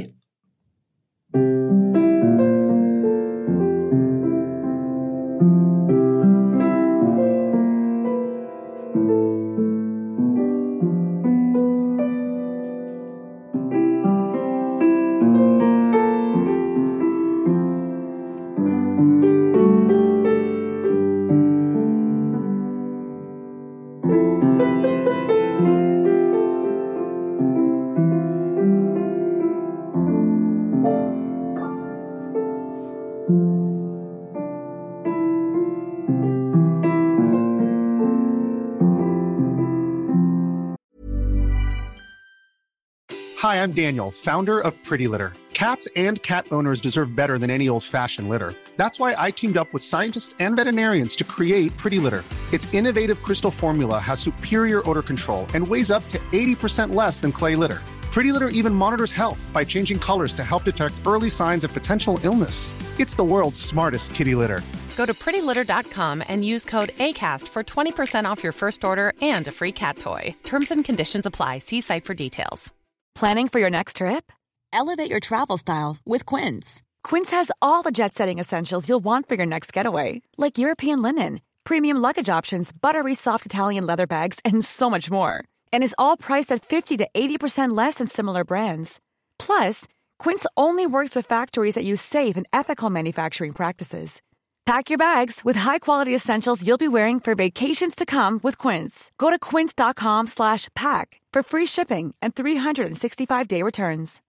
S16: Hi, I'm Daniel, founder of Pretty Litter. Cats and cat owners deserve better than any old-fashioned litter. That's why I teamed up with scientists and veterinarians to create Pretty Litter. Its innovative crystal formula has superior odor control and weighs up to eighty percent less than clay litter. Pretty Litter even monitors health by changing colors to help detect early signs of potential illness. It's the world's smartest kitty litter.
S17: Go to pretty litter dot com and use code ACAST for twenty percent off your first order and a free cat toy. Terms and conditions apply. See site for details.
S14: Planning for your next trip? Elevate your travel style with Quince. Quince has all the jet-setting essentials you'll want for your next getaway, like European linen, premium luggage options, buttery soft Italian leather bags, and so much more. And is all priced at fifty to eighty percent less than similar brands. Plus, Quince only works with factories that use safe and ethical manufacturing practices. Pack your bags with high-quality essentials you'll be wearing for vacations to come with Quince. Go to quince dot com slash pack for free shipping and three hundred sixty-five day returns.